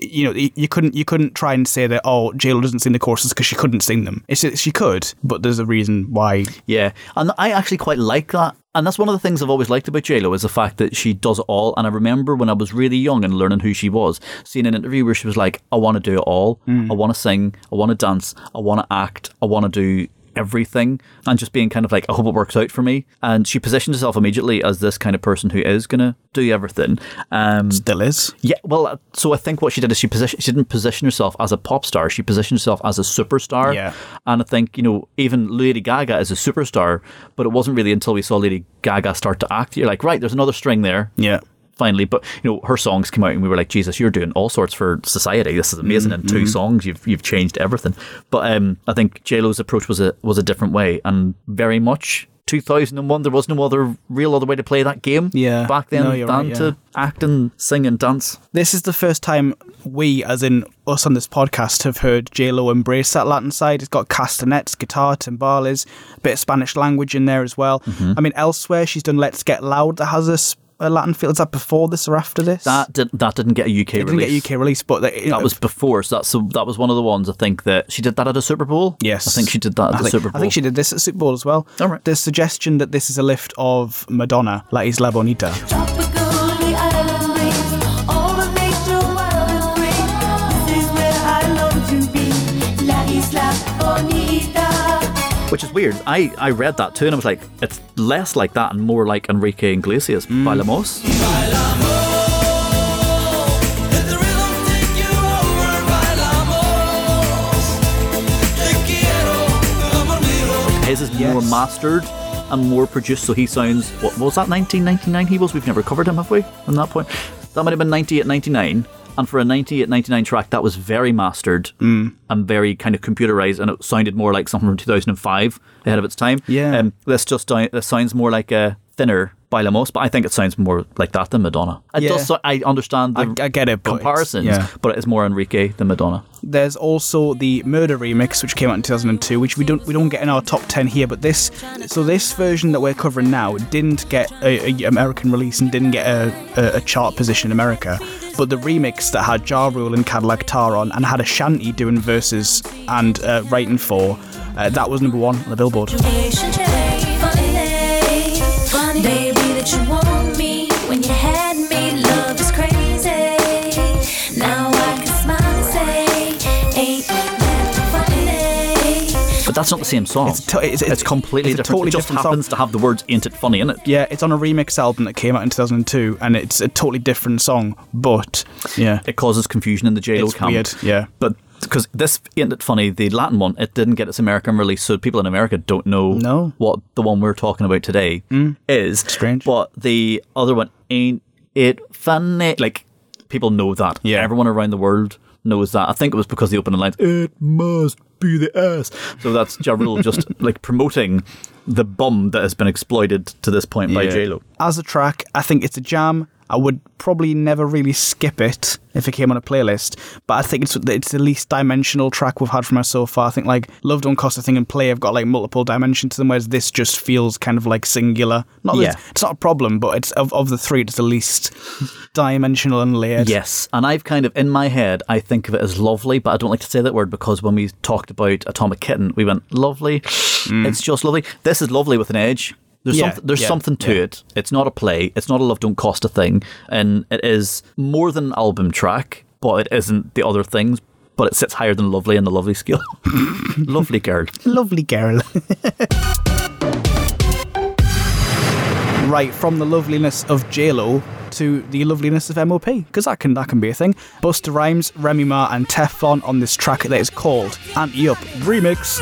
you couldn't try and say that J-Lo doesn't sing the choruses because she couldn't sing them. She could, but there's a reason why. Yeah, and I actually quite like that. And that's one of the things I've always liked about J-Lo is the fact that she does it all. And I remember when I was really young and learning who she was, seeing an interview where she was like, I want to do it all. I want to sing, I want to dance, I want to act, I want to do everything, and just being kind of like, I hope it works out for me. And she positioned herself immediately as this kind of person who is going to do everything. Still is. Yeah, well, so I think what she did is she didn't position herself as a pop star, she positioned herself as a superstar. Yeah. And I think, even Lady Gaga is a superstar, but it wasn't really until we saw Lady Gaga start to act, you're like, right, there's another string there. Yeah. Finally, but her songs came out and we were like, Jesus, you're doing all sorts for society. This is amazing. In 2 songs, you've changed everything. But I think J-Lo's approach was a different way, and very much 2001. There was no other way to play that game. Back then, to act and sing and dance. This is the first time we, as in us on this podcast, have heard J-Lo embrace that Latin side. It's got castanets, guitar, timbales, a bit of Spanish language in there as well. I mean, elsewhere she's done Let's Get Loud that has a Latin feel. Is that before this or after this? That didn't get a UK release. It didn't get a UK release, but that was before. So that was one of the ones I think that she did that at a Super Bowl. Yes, I think she did that at the Super Bowl. I think she did this at Super Bowl as well. All right. There's suggestion that this is a lift of Madonna, La Isla Bonita. Tropically island breeze, all the nature wild and free. This is where I long to be, La Isla Bonita. Which is weird. I read that too and I was like, it's less like that and more like Enrique Iglesias, Bailamos. His is more mastered and more produced, so he sounds, what was that, 1999 he was? We've never covered him, have we, from that point? That might have been 98, 99. And for a 98, 99 track, that was very mastered and very kind of computerized, and it sounded more like something from 2005 ahead of its time. Yeah. This sounds more like a thinner Bailamos, but I think it sounds more like that than Madonna. I understand the I get it, but comparisons, but it is more Enrique than Madonna. There's also the Murder remix, which came out in 2002, which we don't get in our top 10 here. But this version that we're covering now didn't get a American release and didn't get a chart position in America. But the remix that had Ja Rule and Cadillac Tar on and had Ashanti doing verses and writing for, that was number 1 on the Billboard. Funny, baby, that you want me when you had me. Love is crazy. Now I can smile and say, ain't that funny? But that's not the same song. It's completely different. Totally it just different happens song. to have the words "ain't it funny" in it. Yeah, it's on a remix album that came out in 2002, and it's a totally different song. But yeah, It causes confusion in the J-Lo it's camp. weird. Yeah, But because this Ain't It Funny, the Latin one, it didn't get its American release, so people in America don't know what the one we're talking about today is. Strange. But the other one, Ain't It Funny, like, people know that. Yeah. Everyone around the world knows that. I think it was because the opening lines, it must be the ass. So that's Ja Rule just like promoting the bum that has been exploited to this point by J-Lo. As a track, I think it's a jam. I would probably never really skip it if it came on a playlist, but I think it's the least dimensional track we've had from her so far. I think like Love Don't Cost a Thing and Play have got like multiple dimensions to them, whereas this just feels kind of like singular. Not that it's not a problem, but it's of the three, it's the least dimensional and layered. Yes, and I've kind of, in my head, I think of it as lovely, but I don't like to say that word because when we talked about Atomic Kitten, we went, lovely. It's just lovely. This is lovely with an edge. There's something to it. It's not a play. It's not a Love Don't Cost a Thing. And it is more than an album track, but it isn't the other things. But it sits higher than Lovely in the Lovely scale. Lovely girl. Lovely girl. Right, from the loveliness of J-Lo to the loveliness of MOP, because that can be a thing. Busta Rhymes, Remy Ma and Teflon on this track that is called Ante Up Remix.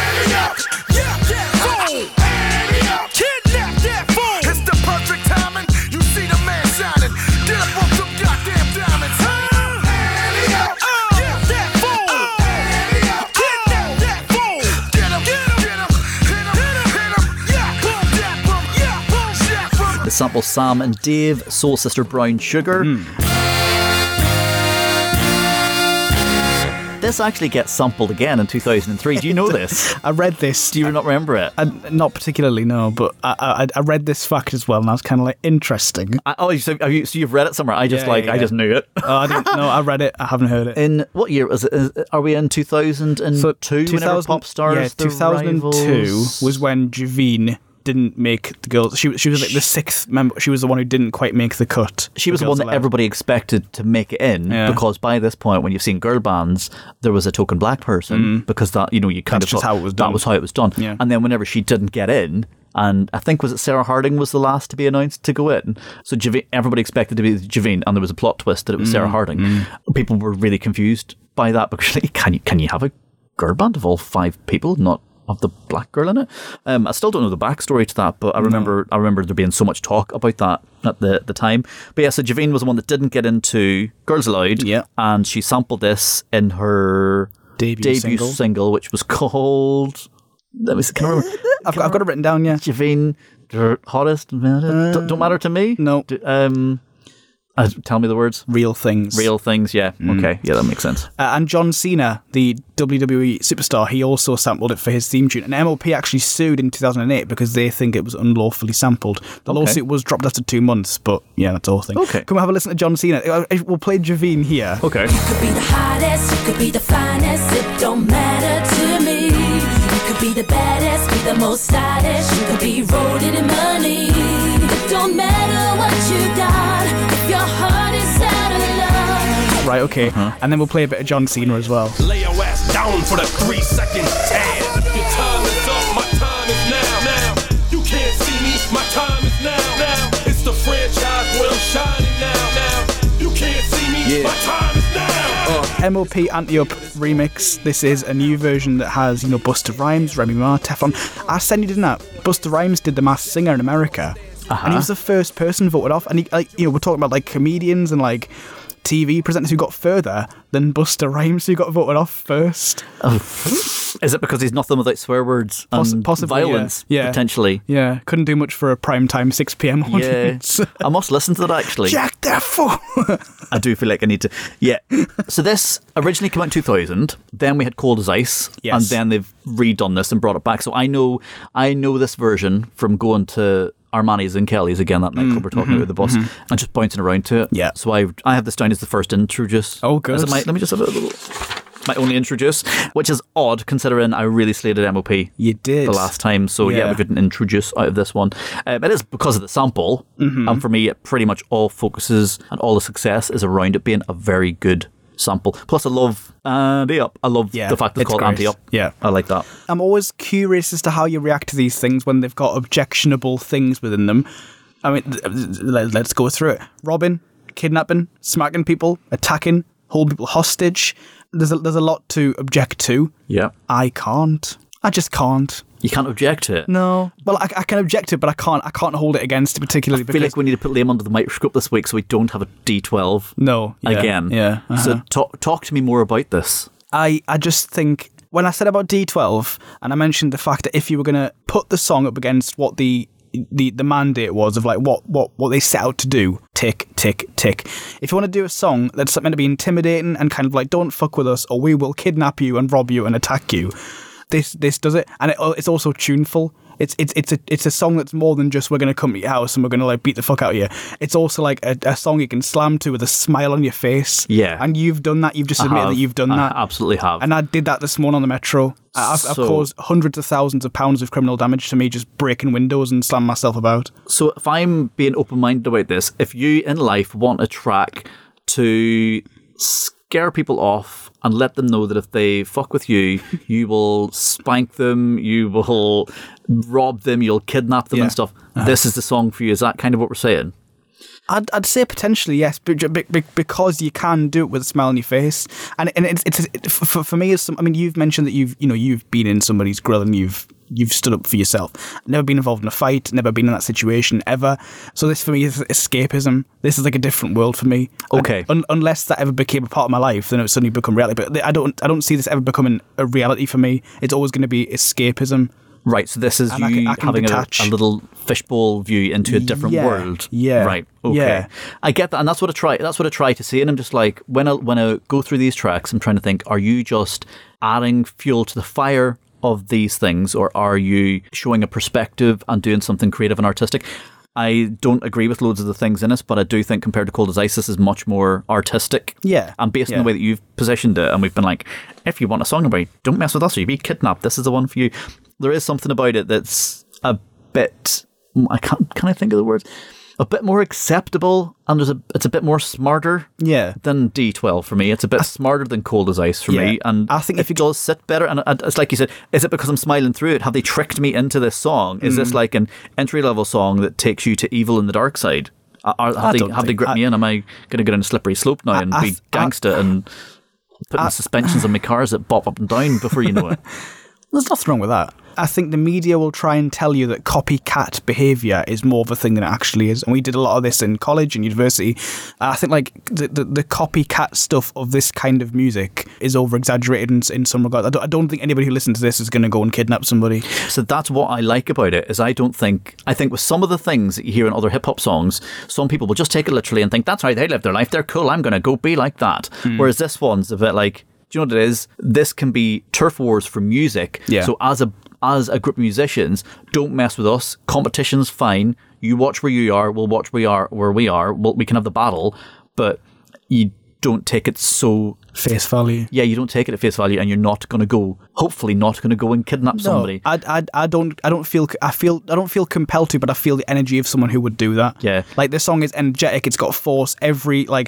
The sample Sam and Dave, Soul Sister Brown Sugar. This actually gets sampled again in 2003. Do you know this? I read this. Do you not remember it? Not particularly, no, but I read this fact as well, and I was kind of like, interesting. So you've read it somewhere? I just knew it. I didn't know. I read it. I haven't heard it. In what year was it? Are we in 2002? So 2000, Pop Stars. Yeah, 2002 was when Javine didn't make the girls. She was like the sixth member. She was the one who didn't quite make the cut. She was the one that everybody expected to make it in because by this point, when you've seen girl bands, there was a token black person because that you kind That's of just how it was done. That was how it was done. Yeah. And then whenever she didn't get in. And I think, was it Sarah Harding was the last to be announced to go in? So everybody expected to be Javine, and there was a plot twist that it was Sarah Harding. People were really confused by that because can you have a girl band of all 5 people, not of the black girl in it? I still don't know the backstory to that, but I remember there being so much talk about that at the time. But yeah, so Javine was the one that didn't get into Girls Aloud, and she sampled this in her debut single, which was called... Can I remember? I've got it written down, yeah. Javine, hottest, don't matter to me? No. Tell me the words. Real Things. Real Things, yeah. Okay, yeah, that makes sense. And John Cena, the WWE superstar, he also sampled it for his theme tune. And MOP actually sued in 2008 because they think it was unlawfully sampled. The lawsuit was dropped after 2 months, but yeah, that's the whole thing. Okay. Can we have a listen to John Cena? We'll play Javine here. Okay. You could be the hottest, you could be the finest, it don't matter to me. You could be the baddest, be the most stylish, you could be rolling in money. It don't matter what you got, if your heart is out of love. Right, okay. And then we'll play a bit of John Cena as well. Lay your ass down for the 3-second tan. Your time is up, my time is now. You can't see me, my time is now. It's the franchise where I'm shining now. You can't see me, my time is now. MOP Ante Up Remix. This is a new version that has, Busta Rhymes, Remy Ma, Teflon. I sent you, didn't I? Busta Rhymes did The Masked Singer in America. and he was the first person voted off. And we're talking about like comedians and like TV presenters who got further than Busta Rhymes, who got voted off first. Is it because he's nothing without swear words and Possibly, violence, yeah. potentially? Yeah, couldn't do much for a primetime 6 p.m. audience. Yeah, I must listen to that actually. Jack the fool. I do feel like I need to. Yeah. So this originally came out in 2000. Then we had Cold as Ice, Yes. and then they've redone this and brought it back. So I know this version from going to Armani's and Kelly's again, that nightclub we're talking about with the bus, and just bouncing around to it. Yeah. So I have this down as the first introduce. Oh, good. Let me just have a little. My only introduce, which is odd considering I really slated MOP. You did. The last time, so yeah, we couldn't introduce out of this one. It is because of the sample, and for me, it pretty much all focuses and all the success is around it being a very good sample. Plus, I love Anti Up. I love the fact that it's called great. Anti Up. Yeah. I like that. I'm always curious as to how you react to these things when they've got objectionable things within them. I mean, let's go through it. Robbing, kidnapping, smacking people, attacking, holding people hostage. There's a lot to object to. Yeah. I can't. I just can't. You can't object to it. No. Well, I can object to it, but I can't hold it against it particularly. I feel like we need to put Liam under the microscope this week so we don't have a D12 again. Yeah. So talk to me more about this. I just think when I said about D12 and I mentioned the fact that if you were going to put the song up against what the mandate was of like what they set out to do, tick, tick, tick. If you want to do a song that's meant to be intimidating and kind of like don't fuck with us or we will kidnap you and rob you and attack you, this does it. And it's also tuneful. It's a song that's more than just we're going to come to your house and we're going to like beat the fuck out of you. It's also like a song you can slam to with a smile on your face. Yeah. And you've done that. You've just admitted that you've done that. I absolutely have. And I did that this morning on the metro. I've caused hundreds of thousands of pounds of criminal damage to me just breaking windows and slamming myself about. So if I'm being open-minded about this, if you in life want a track to scare people off and let them know that if they fuck with you, you will spank them, you will rob them, you'll kidnap them and stuff. This is the song for you. Is that kind of what we're saying? I'd say potentially yes, because you can do it with a smile on your face, and it's for me. I mean, you've mentioned that you've been in somebody's grill and you've stood up for yourself. Never been involved in a fight, never been in that situation ever. So this for me is escapism. This is like a different world for me. Okay. Unless that ever became a part of my life, then it would suddenly become reality. But I don't see this ever becoming a reality for me. It's always going to be escapism. Right, so this is And you I can having detach. a little fishbowl view into a different world. Yeah. Right. Okay. Yeah. I get that, and that's what I try to say. And I'm just like, when I go through these tracks, I'm trying to think: are you just adding fuel to the fire of these things, or are you showing a perspective and doing something creative and artistic? I don't agree with loads of the things in it, but I do think compared to Cold as Ice, this is much more artistic. Yeah. And based on the way that you've positioned it, and we've been like, if you want a song about it, don't mess with us or you'll be kidnapped. This is the one for you. There is something about it that's a bit, can I think of the words? A bit more acceptable, and it's a bit more smarter than D12 for me. It's a bit smarter than Cold as Ice for me, and I think if it does sit better, and it's like you said, is it because I'm smiling through it? Have they tricked me into this song? Is this like an entry-level song that takes you to evil in the dark side? Have they gripped me in? Am I going to get on a slippery slope now and be gangsta and putting suspensions on my cars that bop up and down before you know it? There's nothing wrong with that. I think the media will try and tell you that copycat behaviour is more of a thing than it actually is. And we did a lot of this in college and university. I think like the copycat stuff of this kind of music is over-exaggerated in some regards. I don't think anybody who listens to this is going to go and kidnap somebody. So that's what I like about it, is I think with some of the things that you hear in other hip-hop songs, some people will just take it literally and think, that's how they live their life, they're cool, I'm going to go be like that. Whereas this one's a bit like, do you know what it is? This can be turf wars for music. Yeah. So as a group of musicians, don't mess with us. Competition's fine. You watch where you are. We'll watch where we are. We can have the battle, but you don't take it so face value. Yeah, you don't take it at face value, and you're not going to go. Hopefully, not going to go and kidnap somebody. I don't feel compelled to, but I feel the energy of someone who would do that. Yeah, like this song is energetic. It's got force. I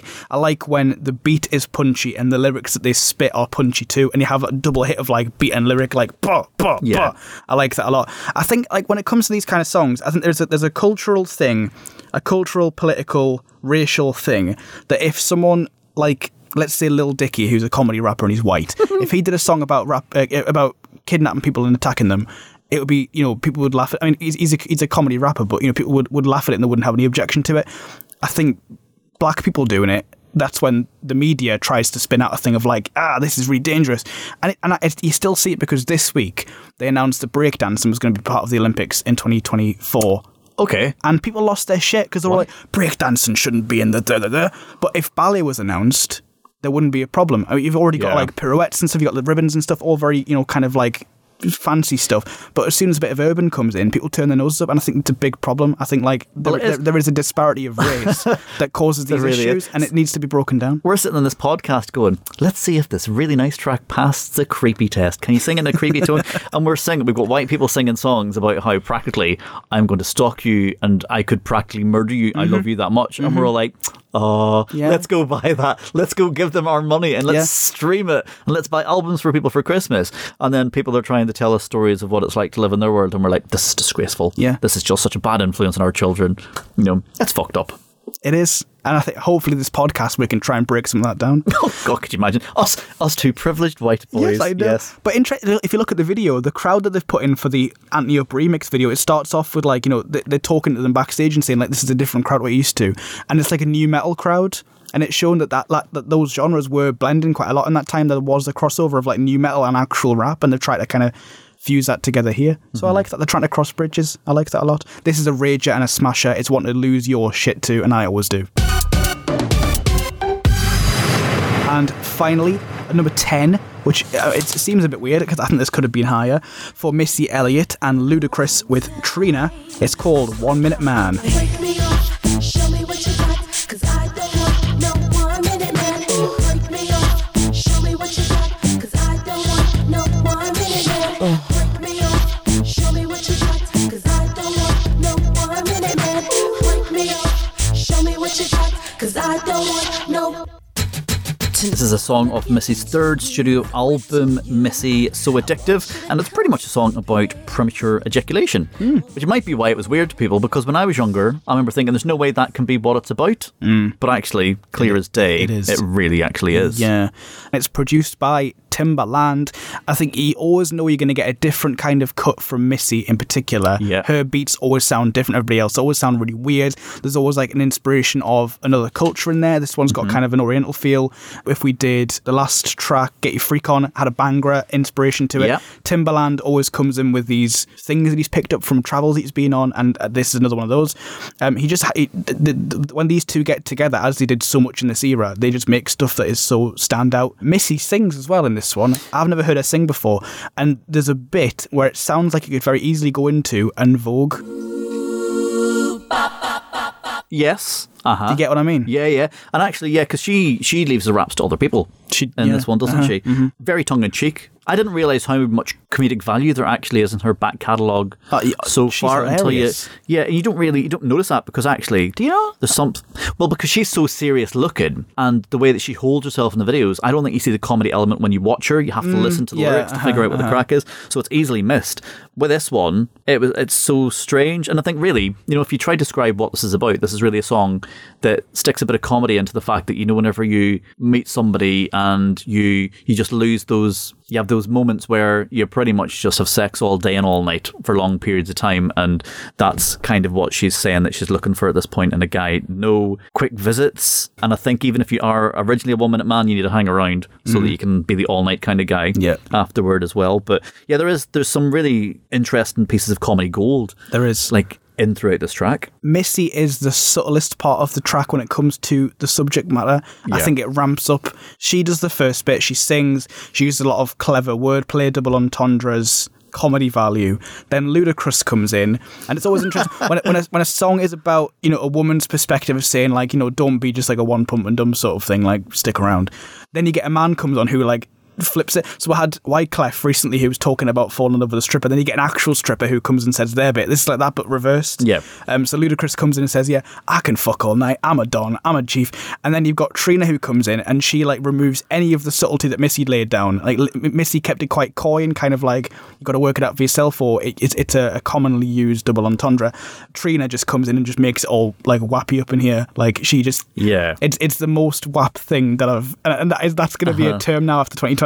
like when the beat is punchy and the lyrics that they spit are punchy too, and you have a double hit of like beat and lyric, like bah, bah, bah. I like that a lot. I think like when it comes to these kind of songs, I think there's a cultural thing, a cultural, political, racial thing that if someone like, let's say Lil Dicky, who's a comedy rapper and he's white, if he did a song about kidnapping people and attacking them, it would be, people would laugh at. I mean, he's a comedy rapper, but people would laugh at it and they wouldn't have any objection to it. I think black people doing it, that's when the media tries to spin out a thing of like, this is really dangerous. And you still see it because this week they announced that breakdancing was going to be part of the Olympics in 2024. Okay. And people lost their shit because they were like, breakdancing shouldn't be in the da-da-da. But if ballet was announced, there wouldn't be a problem. I mean, you've already got like pirouettes and stuff, you've got the ribbons and stuff, all very, kind of like fancy stuff. But as soon as a bit of urban comes in, people turn their noses up, and I think it's a big problem. I think like there is a disparity of race that causes these issues, and it needs to be broken down. We're sitting on this podcast going, let's see if this really nice track passed the creepy test. Can you sing in a creepy tone? And we've got white people singing songs about how practically I'm going to stalk you and I could practically murder you. I love you that much. And we're all like, let's go buy that. Let's go give them our money and let's stream it and let's buy albums for people for Christmas. And then people are trying to tell us stories of what it's like to live in their world, and we're like, this is disgraceful. Yeah. This is just such a bad influence on our children. It's fucked up. It is. And I think hopefully this podcast we can try and break some of that down. Oh God, could you imagine us two privileged white boys? Yes, I know. Yes. But if you look at the video, the crowd that they've put in for the Anti-Up remix video, it starts off with like, they're talking to them backstage and saying like, this is a different crowd we're used to, and it's like a new metal crowd. And it's shown that those genres were blending quite a lot in that time. There was a crossover of like new metal and actual rap, and they've tried to kind of fuse that together here. So I like that they're trying to cross bridges. I like that a lot. This is a rager and a smasher. It's wanting to lose your shit too, and I always do. And finally, at number 10, which it seems a bit weird because I think this could have been higher, for Missy Elliott and Ludacris with Trina. It's called 1 Minute Man. Break me off, show me what you got, 'cause I don't want no 1 minute man. Break me off, show me what you got, 'cause I don't want no 1 minute man. Break me off, show me what you got, 'cause I don't want no 1 minute man. Break me off, show me what you got, 'cause I don't want no. This is a song off Missy's third studio album, Missy So Addictive, and it's pretty much a song about premature ejaculation, which might be why it was weird to people, because when I was younger, I remember thinking there's no way that can be what it's about, but actually, clear as day, it is. It really actually is. Yeah. And it's produced by Timbaland. I think you always know you're going to get a different kind of cut from Missy in particular. Yeah. Her beats always sound different. Everybody else always sound really weird. There's always like an inspiration of another culture in there. This one's got kind of an oriental feel. If we did the last track, Get Your Freak On, had a Bhangra inspiration to it. Yeah. Timbaland always comes in with these things that he's picked up from travels he's been on, and this is another one of those. When these two get together, as they did so much in this era, they just make stuff that is so standout. Missy sings as well in this one. I've never heard her sing before, and there's a bit where it sounds like it could very easily go into En Vogue. Yes. Do you get what I mean? Yeah. And actually, because she leaves the raps to other people in this one, doesn't she? Mm-hmm. Very tongue-in-cheek. I didn't realise how much comedic value there actually is in her back catalogue so far until you... Yeah, and you don't notice that because actually... Do you know? There's some... Well, because she's so serious looking and the way that she holds herself in the videos, I don't think you see the comedy element when you watch her. You have to listen to the lyrics to figure out what the crack is. So it's easily missed. With this one, it's so strange. And I think really, if you try to describe what this is about, this is really a song that sticks a bit of comedy into the fact that, whenever you meet somebody and you just lose those... You have those moments where you pretty much just have sex all day and all night for long periods of time, and that's kind of what she's saying that she's looking for at this point in a guy. No quick visits, and I think even if you are originally a 1 minute man, you need to hang around so that you can be the all night kind of guy afterward as well. But yeah, there's some really interesting pieces of comedy gold. There is. Like, in throughout this track. Missy is the subtlest part of the track when it comes to the subject matter. I think it ramps up. She does the first bit, she sings, she uses a lot of clever wordplay, double entendres, comedy value. Then Ludacris comes in, and it's always interesting when a song is about a woman's perspective of saying like don't be just like a one pump and dumb sort of thing, like stick around. Then you get a man comes on who like flips it. So I had Wyclef recently who was talking about falling in love with a stripper. Then you get an actual stripper who comes and says their bit. This is like that but reversed. Yeah. So Ludacris comes in and says, I can fuck all night. I'm a don. I'm a chief. And then you've got Trina who comes in and she like removes any of the subtlety that Missy laid down. Like Missy kept it quite coy and kind of like you got to work it out for yourself, or it's a commonly used double entendre. Trina just comes in and just makes it all like wappy up in here. Like she just it's the most wap thing that I've and that's going to be a term now after 2020.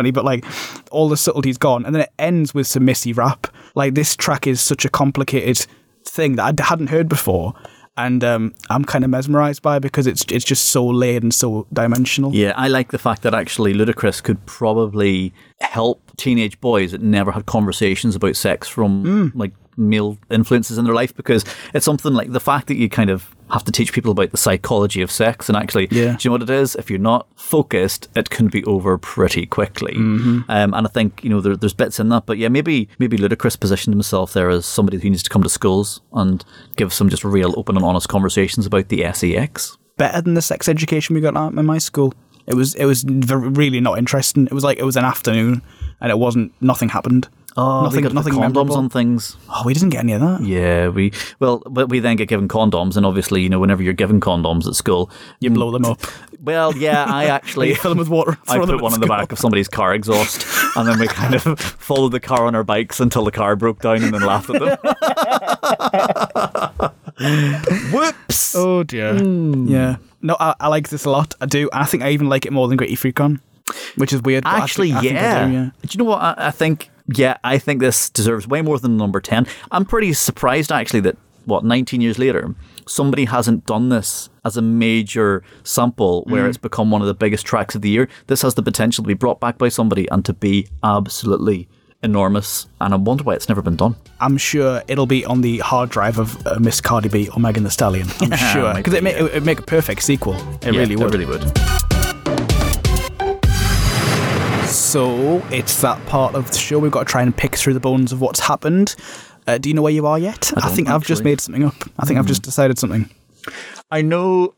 funny, but like all the subtlety's gone, and then it ends with some missy rap. Like this track is such a complicated thing that I hadn't heard before. And I'm kind of mesmerised by it because it's just so layered and so dimensional. Yeah, I like the fact that actually Ludacris could probably help teenage boys that never had conversations about sex from like male influences in their life, because it's something like the fact that you kind of have to teach people about the psychology of sex, and actually, do you know what it is? If you're not focused, it can be over pretty quickly. And I think, you know, there's bits in that, but yeah, maybe Ludacris positioned himself there as somebody who needs to come to schools and give some just real open and honest conversations about the sex. Better than the sex education we got in my school. It was really not interesting. It was like it was an afternoon, and nothing happened. Oh, nothing condoms memorable. on things. Oh, we didn't get any of that. Yeah, but we then get given condoms, and obviously, you know, whenever you're given condoms at school, You blow them up. well, yeah, I actually You fill them with water. I throw them put one at in the school. back of somebody's car exhaust, and then we kind of followed the car on our bikes until the car broke down, and then laughed at them. Whoops! Oh dear. Yeah. No, I like this a lot. I do. I think I even like it more than Gritty Freak On, which is weird. But Actually, I think I do, yeah. Do you know what? I think this deserves way more than number 10. I'm pretty surprised, actually, that, 19 years later, somebody hasn't done this as a major sample where it's become one of the biggest tracks of the year. This has the potential to be brought back by somebody and to be absolutely enormous, and I wonder why it's never been done. I'm sure it'll be on the hard drive of Miss Cardi B or Megan Thee Stallion. I'm sure. Because it'd make a perfect sequel. It really would. It really would. So it's that part of the show. We've got to try and pick through the bones of what's happened. Do you know where you are yet? I think I've just made something up. I think I've just decided something. I know.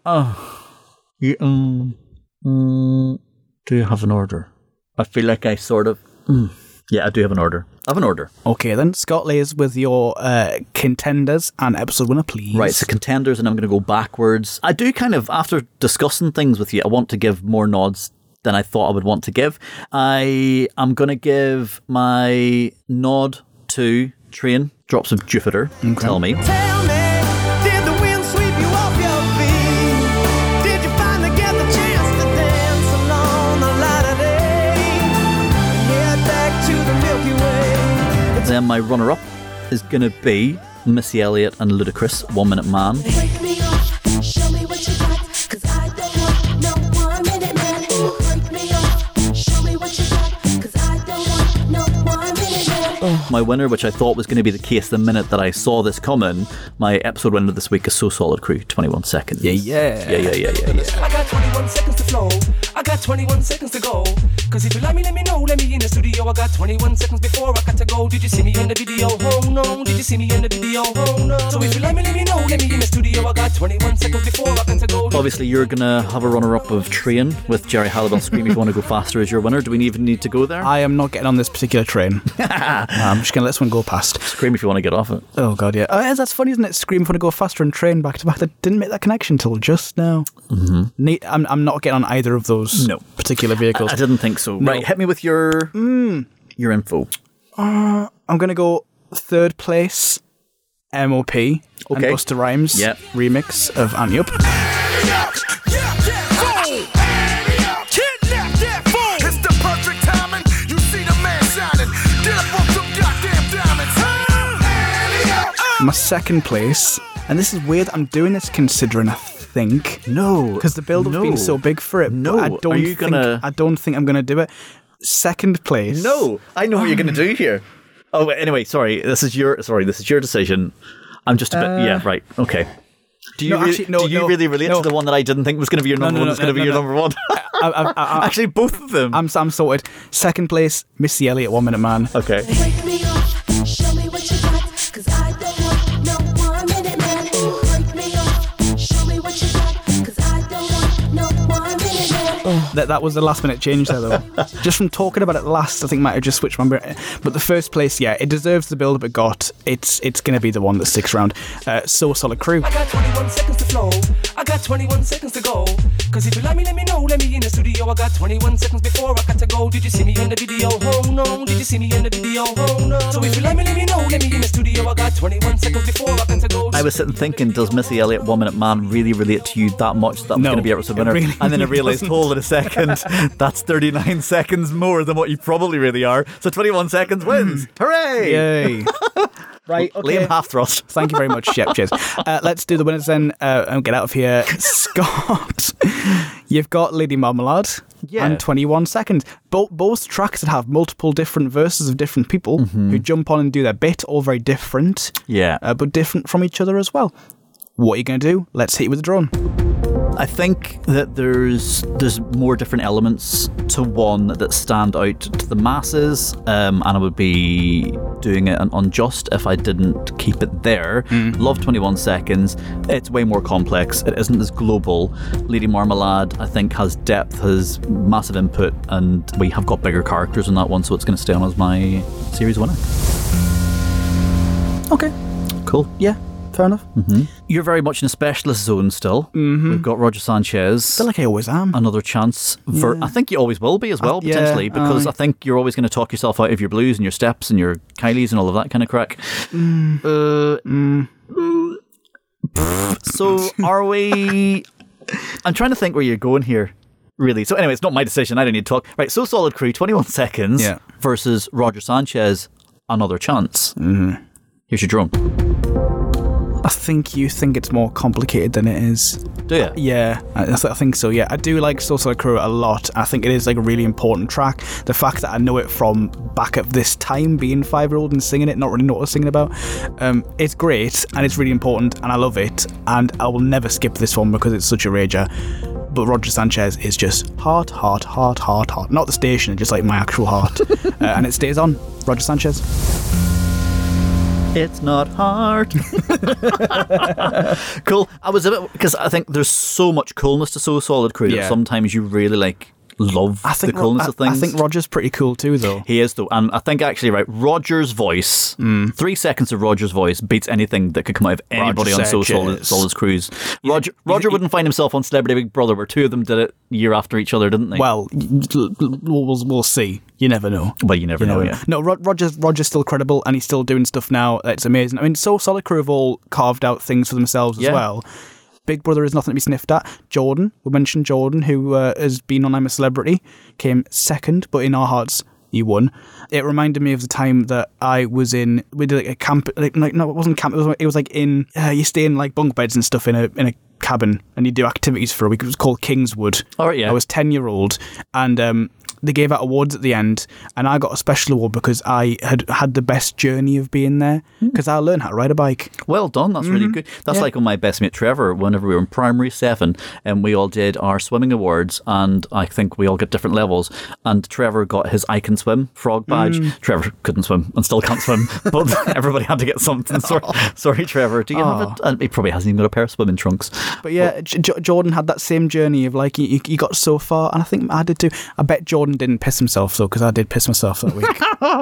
Do you have an order? I feel like I sort of. Yeah, I do have an order. I have an order. Okay, then. Scott Lays with your contenders and episode winner, please. Right, so contenders, and I'm going to go backwards. I do kind of, after discussing things with you, I want to give more nods than I thought I would want to give. I am going to give my nod to Train, Drops of Jupiter. Okay. Tell me. Tell me, did the wind sweep you off your feet? Did you finally get the chance to dance along the light of day? Head back to the Milky Way. Then my runner-up is going to be Missy Elliott and Ludacris, 1 Minute Man. Break me off, show me what you got, 'cause I don't want no 1 minute man. Break me off, show me what you got, 'cause I don't want no 1 minute man. My winner, which I thought was going to be the case the minute that I saw this coming, my episode winner this week is So Solid Crew, 21 Seconds. Yeah. I got 21 seconds to flow. I got 21 seconds to go. Cause if you like me, let me know. Let me in the studio. I got 21 seconds before I got to go. Did you see me in the video? Oh no. Did you see me in the video? Oh no. So if you like me, let me know. Let me in the studio. I got 21 seconds before I got to go. Obviously, you're going to have a runner-up of Train with Jerry Halliwell Scream If You Want to Go Faster as your winner. Do we even need to go there? I am not getting on this particular train. I'm just going to let this one go past. Scream if you want to get off it. Oh, God, yeah. Oh, that's funny, isn't it? Scream if I want to go faster and Train back to back. I didn't make that connection till just now. Mm-hmm. I'm not getting on either of those particular vehicles. I didn't think so. Right, hit me with your info. I'm going to go third place, MOP and Busta Rhymes remix of Ante Up. My second place, and this is weird, I'm doing this considering I think. No. Because the build-up's been so big for it. No. I don't think I'm going to do it. Second place. No. I know what you're going to do here. Oh, anyway, sorry. This is your decision. I'm just a bit... yeah, right. Okay. Do you really relate to the one that I didn't think was going to be your number one that's going to be your number one? Actually, both of them. I'm sorted. Second place, Missy Elliott, 1 Minute Man. Okay. Break me off, show me what you got, 'cause I don't want no 1 minute man. Break me off, show me what you got, 'cause I don't want no 1 minute man. That was the last minute change there, though. Just from talking about it last, I think might have just switched my brain. But the first place, yeah, it deserves the build-up it got. It's going to be the one that sticks around. So Solid Crew. I got 21 seconds to flow. I I got 21 seconds to go. Cause if you like me, let me know. Let me in the studio. I got 21 seconds before I got to go. Did you see me in the video? Oh no. Did you see me in the video? Oh no. So if you like me, let me know. Let me in the studio. I got 21 seconds before I got to go. I was sitting thinking, does Missy Elliott 1 Minute Man really relate to you that much that I'm No, going to be able to win her? really, And then I really realised, doesn't. hold on a second, that's 39 seconds more than what you probably really are. So 21 seconds wins. Hooray! Yay. Right, okay. Liam Half-Thrust. Thank you very much. Yep, cheers. Let's do the winners then and get out of here. Scott, you've got Lady Marmalade Yeah. and 21 seconds. Both tracks that have multiple different verses of different people who jump on and do their bit, all very different, Yeah. but different from each other as well. What are you going to do? Let's hit you with a drone. I think that there's more different elements to one that stand out to the masses, and I would be doing it unjust if I didn't keep it there. Love 21 Seconds. It's way more complex. It isn't as global. Lady Marmalade, I think, has depth, has massive input, and we have got bigger characters in that one, so it's going to stay on as my series winner. Okay. Cool. Yeah, fair enough. You're very much in a specialist zone still. We've got Roger Sanchez. I feel like I always am. Another chance for I think you always will be as well, yeah, potentially, because aye. I think you're always going to talk yourself out of your blues and your steps and your Kylies and all of that kind of crack. So are we I'm trying to think where you're going here, really. So anyway, it's not my decision, I don't need to talk. Right, So Solid Crew, 21 Seconds Yeah. versus Roger Sanchez, Another Chance. Here's your drum. I think you think it's more complicated than it is. Do you? Yeah, I think so. Yeah, I do like So Solid Crew a lot. I think it is like a really important track. The fact that I know it from back at this time, being 5-year-old and singing it, not really know what I was singing about. It's great and it's really important, and I love it. And I will never skip this one because it's such a rager. But Roger Sanchez is just heart. Not the station, just like my actual heart. And it stays on. Roger Sanchez. It's not hard. Cool. I was a bit, because I think there's so much coolness to So Solid Crew that Yeah. sometimes you really love the coolness of things. I think Roger's pretty cool too, though. He is, though, and I think actually, right, Roger's voice, 3 seconds of Roger's voice beats anything that could come out of anybody on So Solid Crew's. Roger wouldn't find himself on Celebrity Big Brother, where 2 of them did it year after each other, didn't they? Well, we'll see. You never know. Well, you never know, yeah. No, Roger's still credible, and he's still doing stuff now. It's amazing. I mean, So Solid Crew have all carved out things for themselves as Yeah. well. Big Brother is nothing to be sniffed at. Jordan, we mentioned Jordan, who has been on I'm a Celebrity, came second, but in our hearts, he won. It reminded me of the time that I was in. We did like a camp. No, it wasn't camp. It was like in. You stay in like bunk beds and stuff in a cabin, and you do activities for a week. It was called Kingswood. All right, yeah. I was 10-year-old, and they gave out awards at the end, and I got a special award because I had the best journey of being there, because I learned how to ride a bike. Well done, that's really good. That's like when my best mate Trevor, whenever we were in primary 7, and we all did our swimming awards, and I think we all get different levels, and Trevor got his I Can Swim frog badge. Trevor couldn't swim and still can't swim, but everybody had to get something. Sorry, Trevor, do you have it? And he probably hasn't even got a pair of swimming trunks. But yeah, Jordan had that same journey of like, he got so far, and I think I did too. I bet Jordan didn't piss himself though, because I did piss myself that week.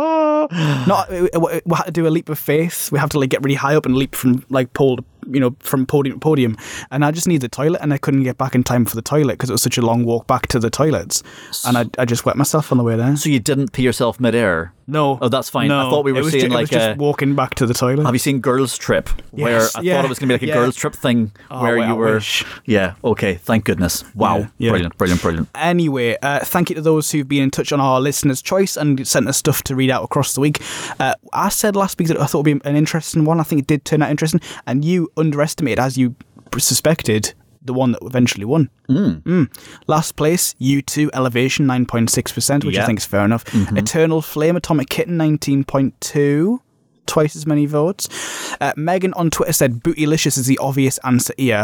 We had to do a leap of faith. We have to like get really high up and leap from like pole to, from podium to podium, and I just needed the toilet, and I couldn't get back in time for the toilet because it was such a long walk back to the toilets, and I just wet myself on the way there. So you didn't pee yourself midair? No. Oh, that's fine. No. I thought we were it was saying it was just walking back to the toilet. Have you seen Girls Trip? Where Yes, I yeah, thought it was going to be like a yeah. girls trip thing where wait, you I were. wish. Yeah. Okay. Thank goodness. Wow. Yeah. Brilliant. Anyway, thank you to those who've been in touch on our listeners' choice and sent us stuff to read out across the week. I said last week that I thought it would be an interesting one. I think it did turn out interesting, and you underestimated, as you suspected, the one that eventually won. Last place, U2 Elevation, 9.6%, which I think is fair enough. Eternal Flame, Atomic Kitten, 19.2%. Twice as many votes. Megan on Twitter said Bootylicious is the obvious answer here,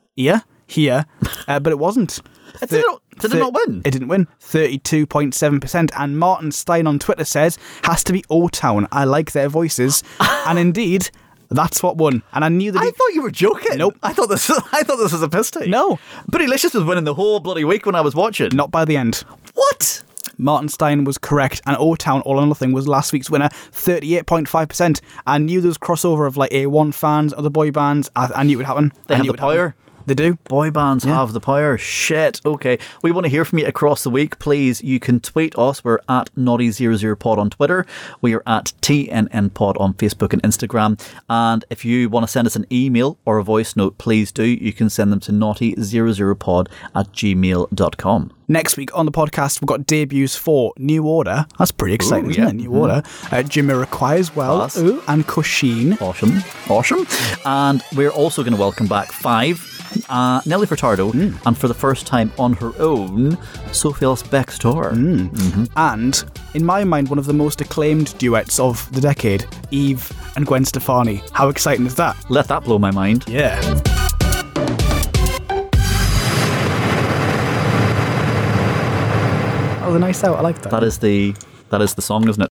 but it wasn't. Did it not win? It didn't win. 32.7%. And Martin Stein on Twitter says, has to be O-Town. I like their voices. And indeed, that's what won. And I knew that. I thought you were joking. Nope. I thought this was a piss take. No. Bootylicious was winning the whole bloody week when I was watching. Not by the end. What? Martin Stein was correct, and O-Town, All or Nothing, was last week's winner, 38.5%. I knew there was crossover of like A1 fans, other boy bands. I knew it would happen. They I have knew the it would happen. power. They do. Boy bands have the power. Shit. Okay. We want to hear from you across the week. Please, you can tweet us. We're at Naughty00Pod on Twitter. We are at TNNPod on Facebook and Instagram. And if you want to send us an email or a voice note, please do. You can send them to naughty00pod@gmail.com. Next week on the podcast, we've got debuts for New Order. That's pretty exciting, isn't it? New Order. Jamiroquai as well. Class. Ooh, and Cusheen. Awesome. And we're also going to welcome back 5, Nelly Furtado, and for the first time on her own, Sophie Ellis-Bextor. And, in my mind, one of the most acclaimed duets of the decade, Eve and Gwen Stefani. How exciting is that? Let that blow my mind. Yeah. That was a nice out. I like that. That is the song, isn't it?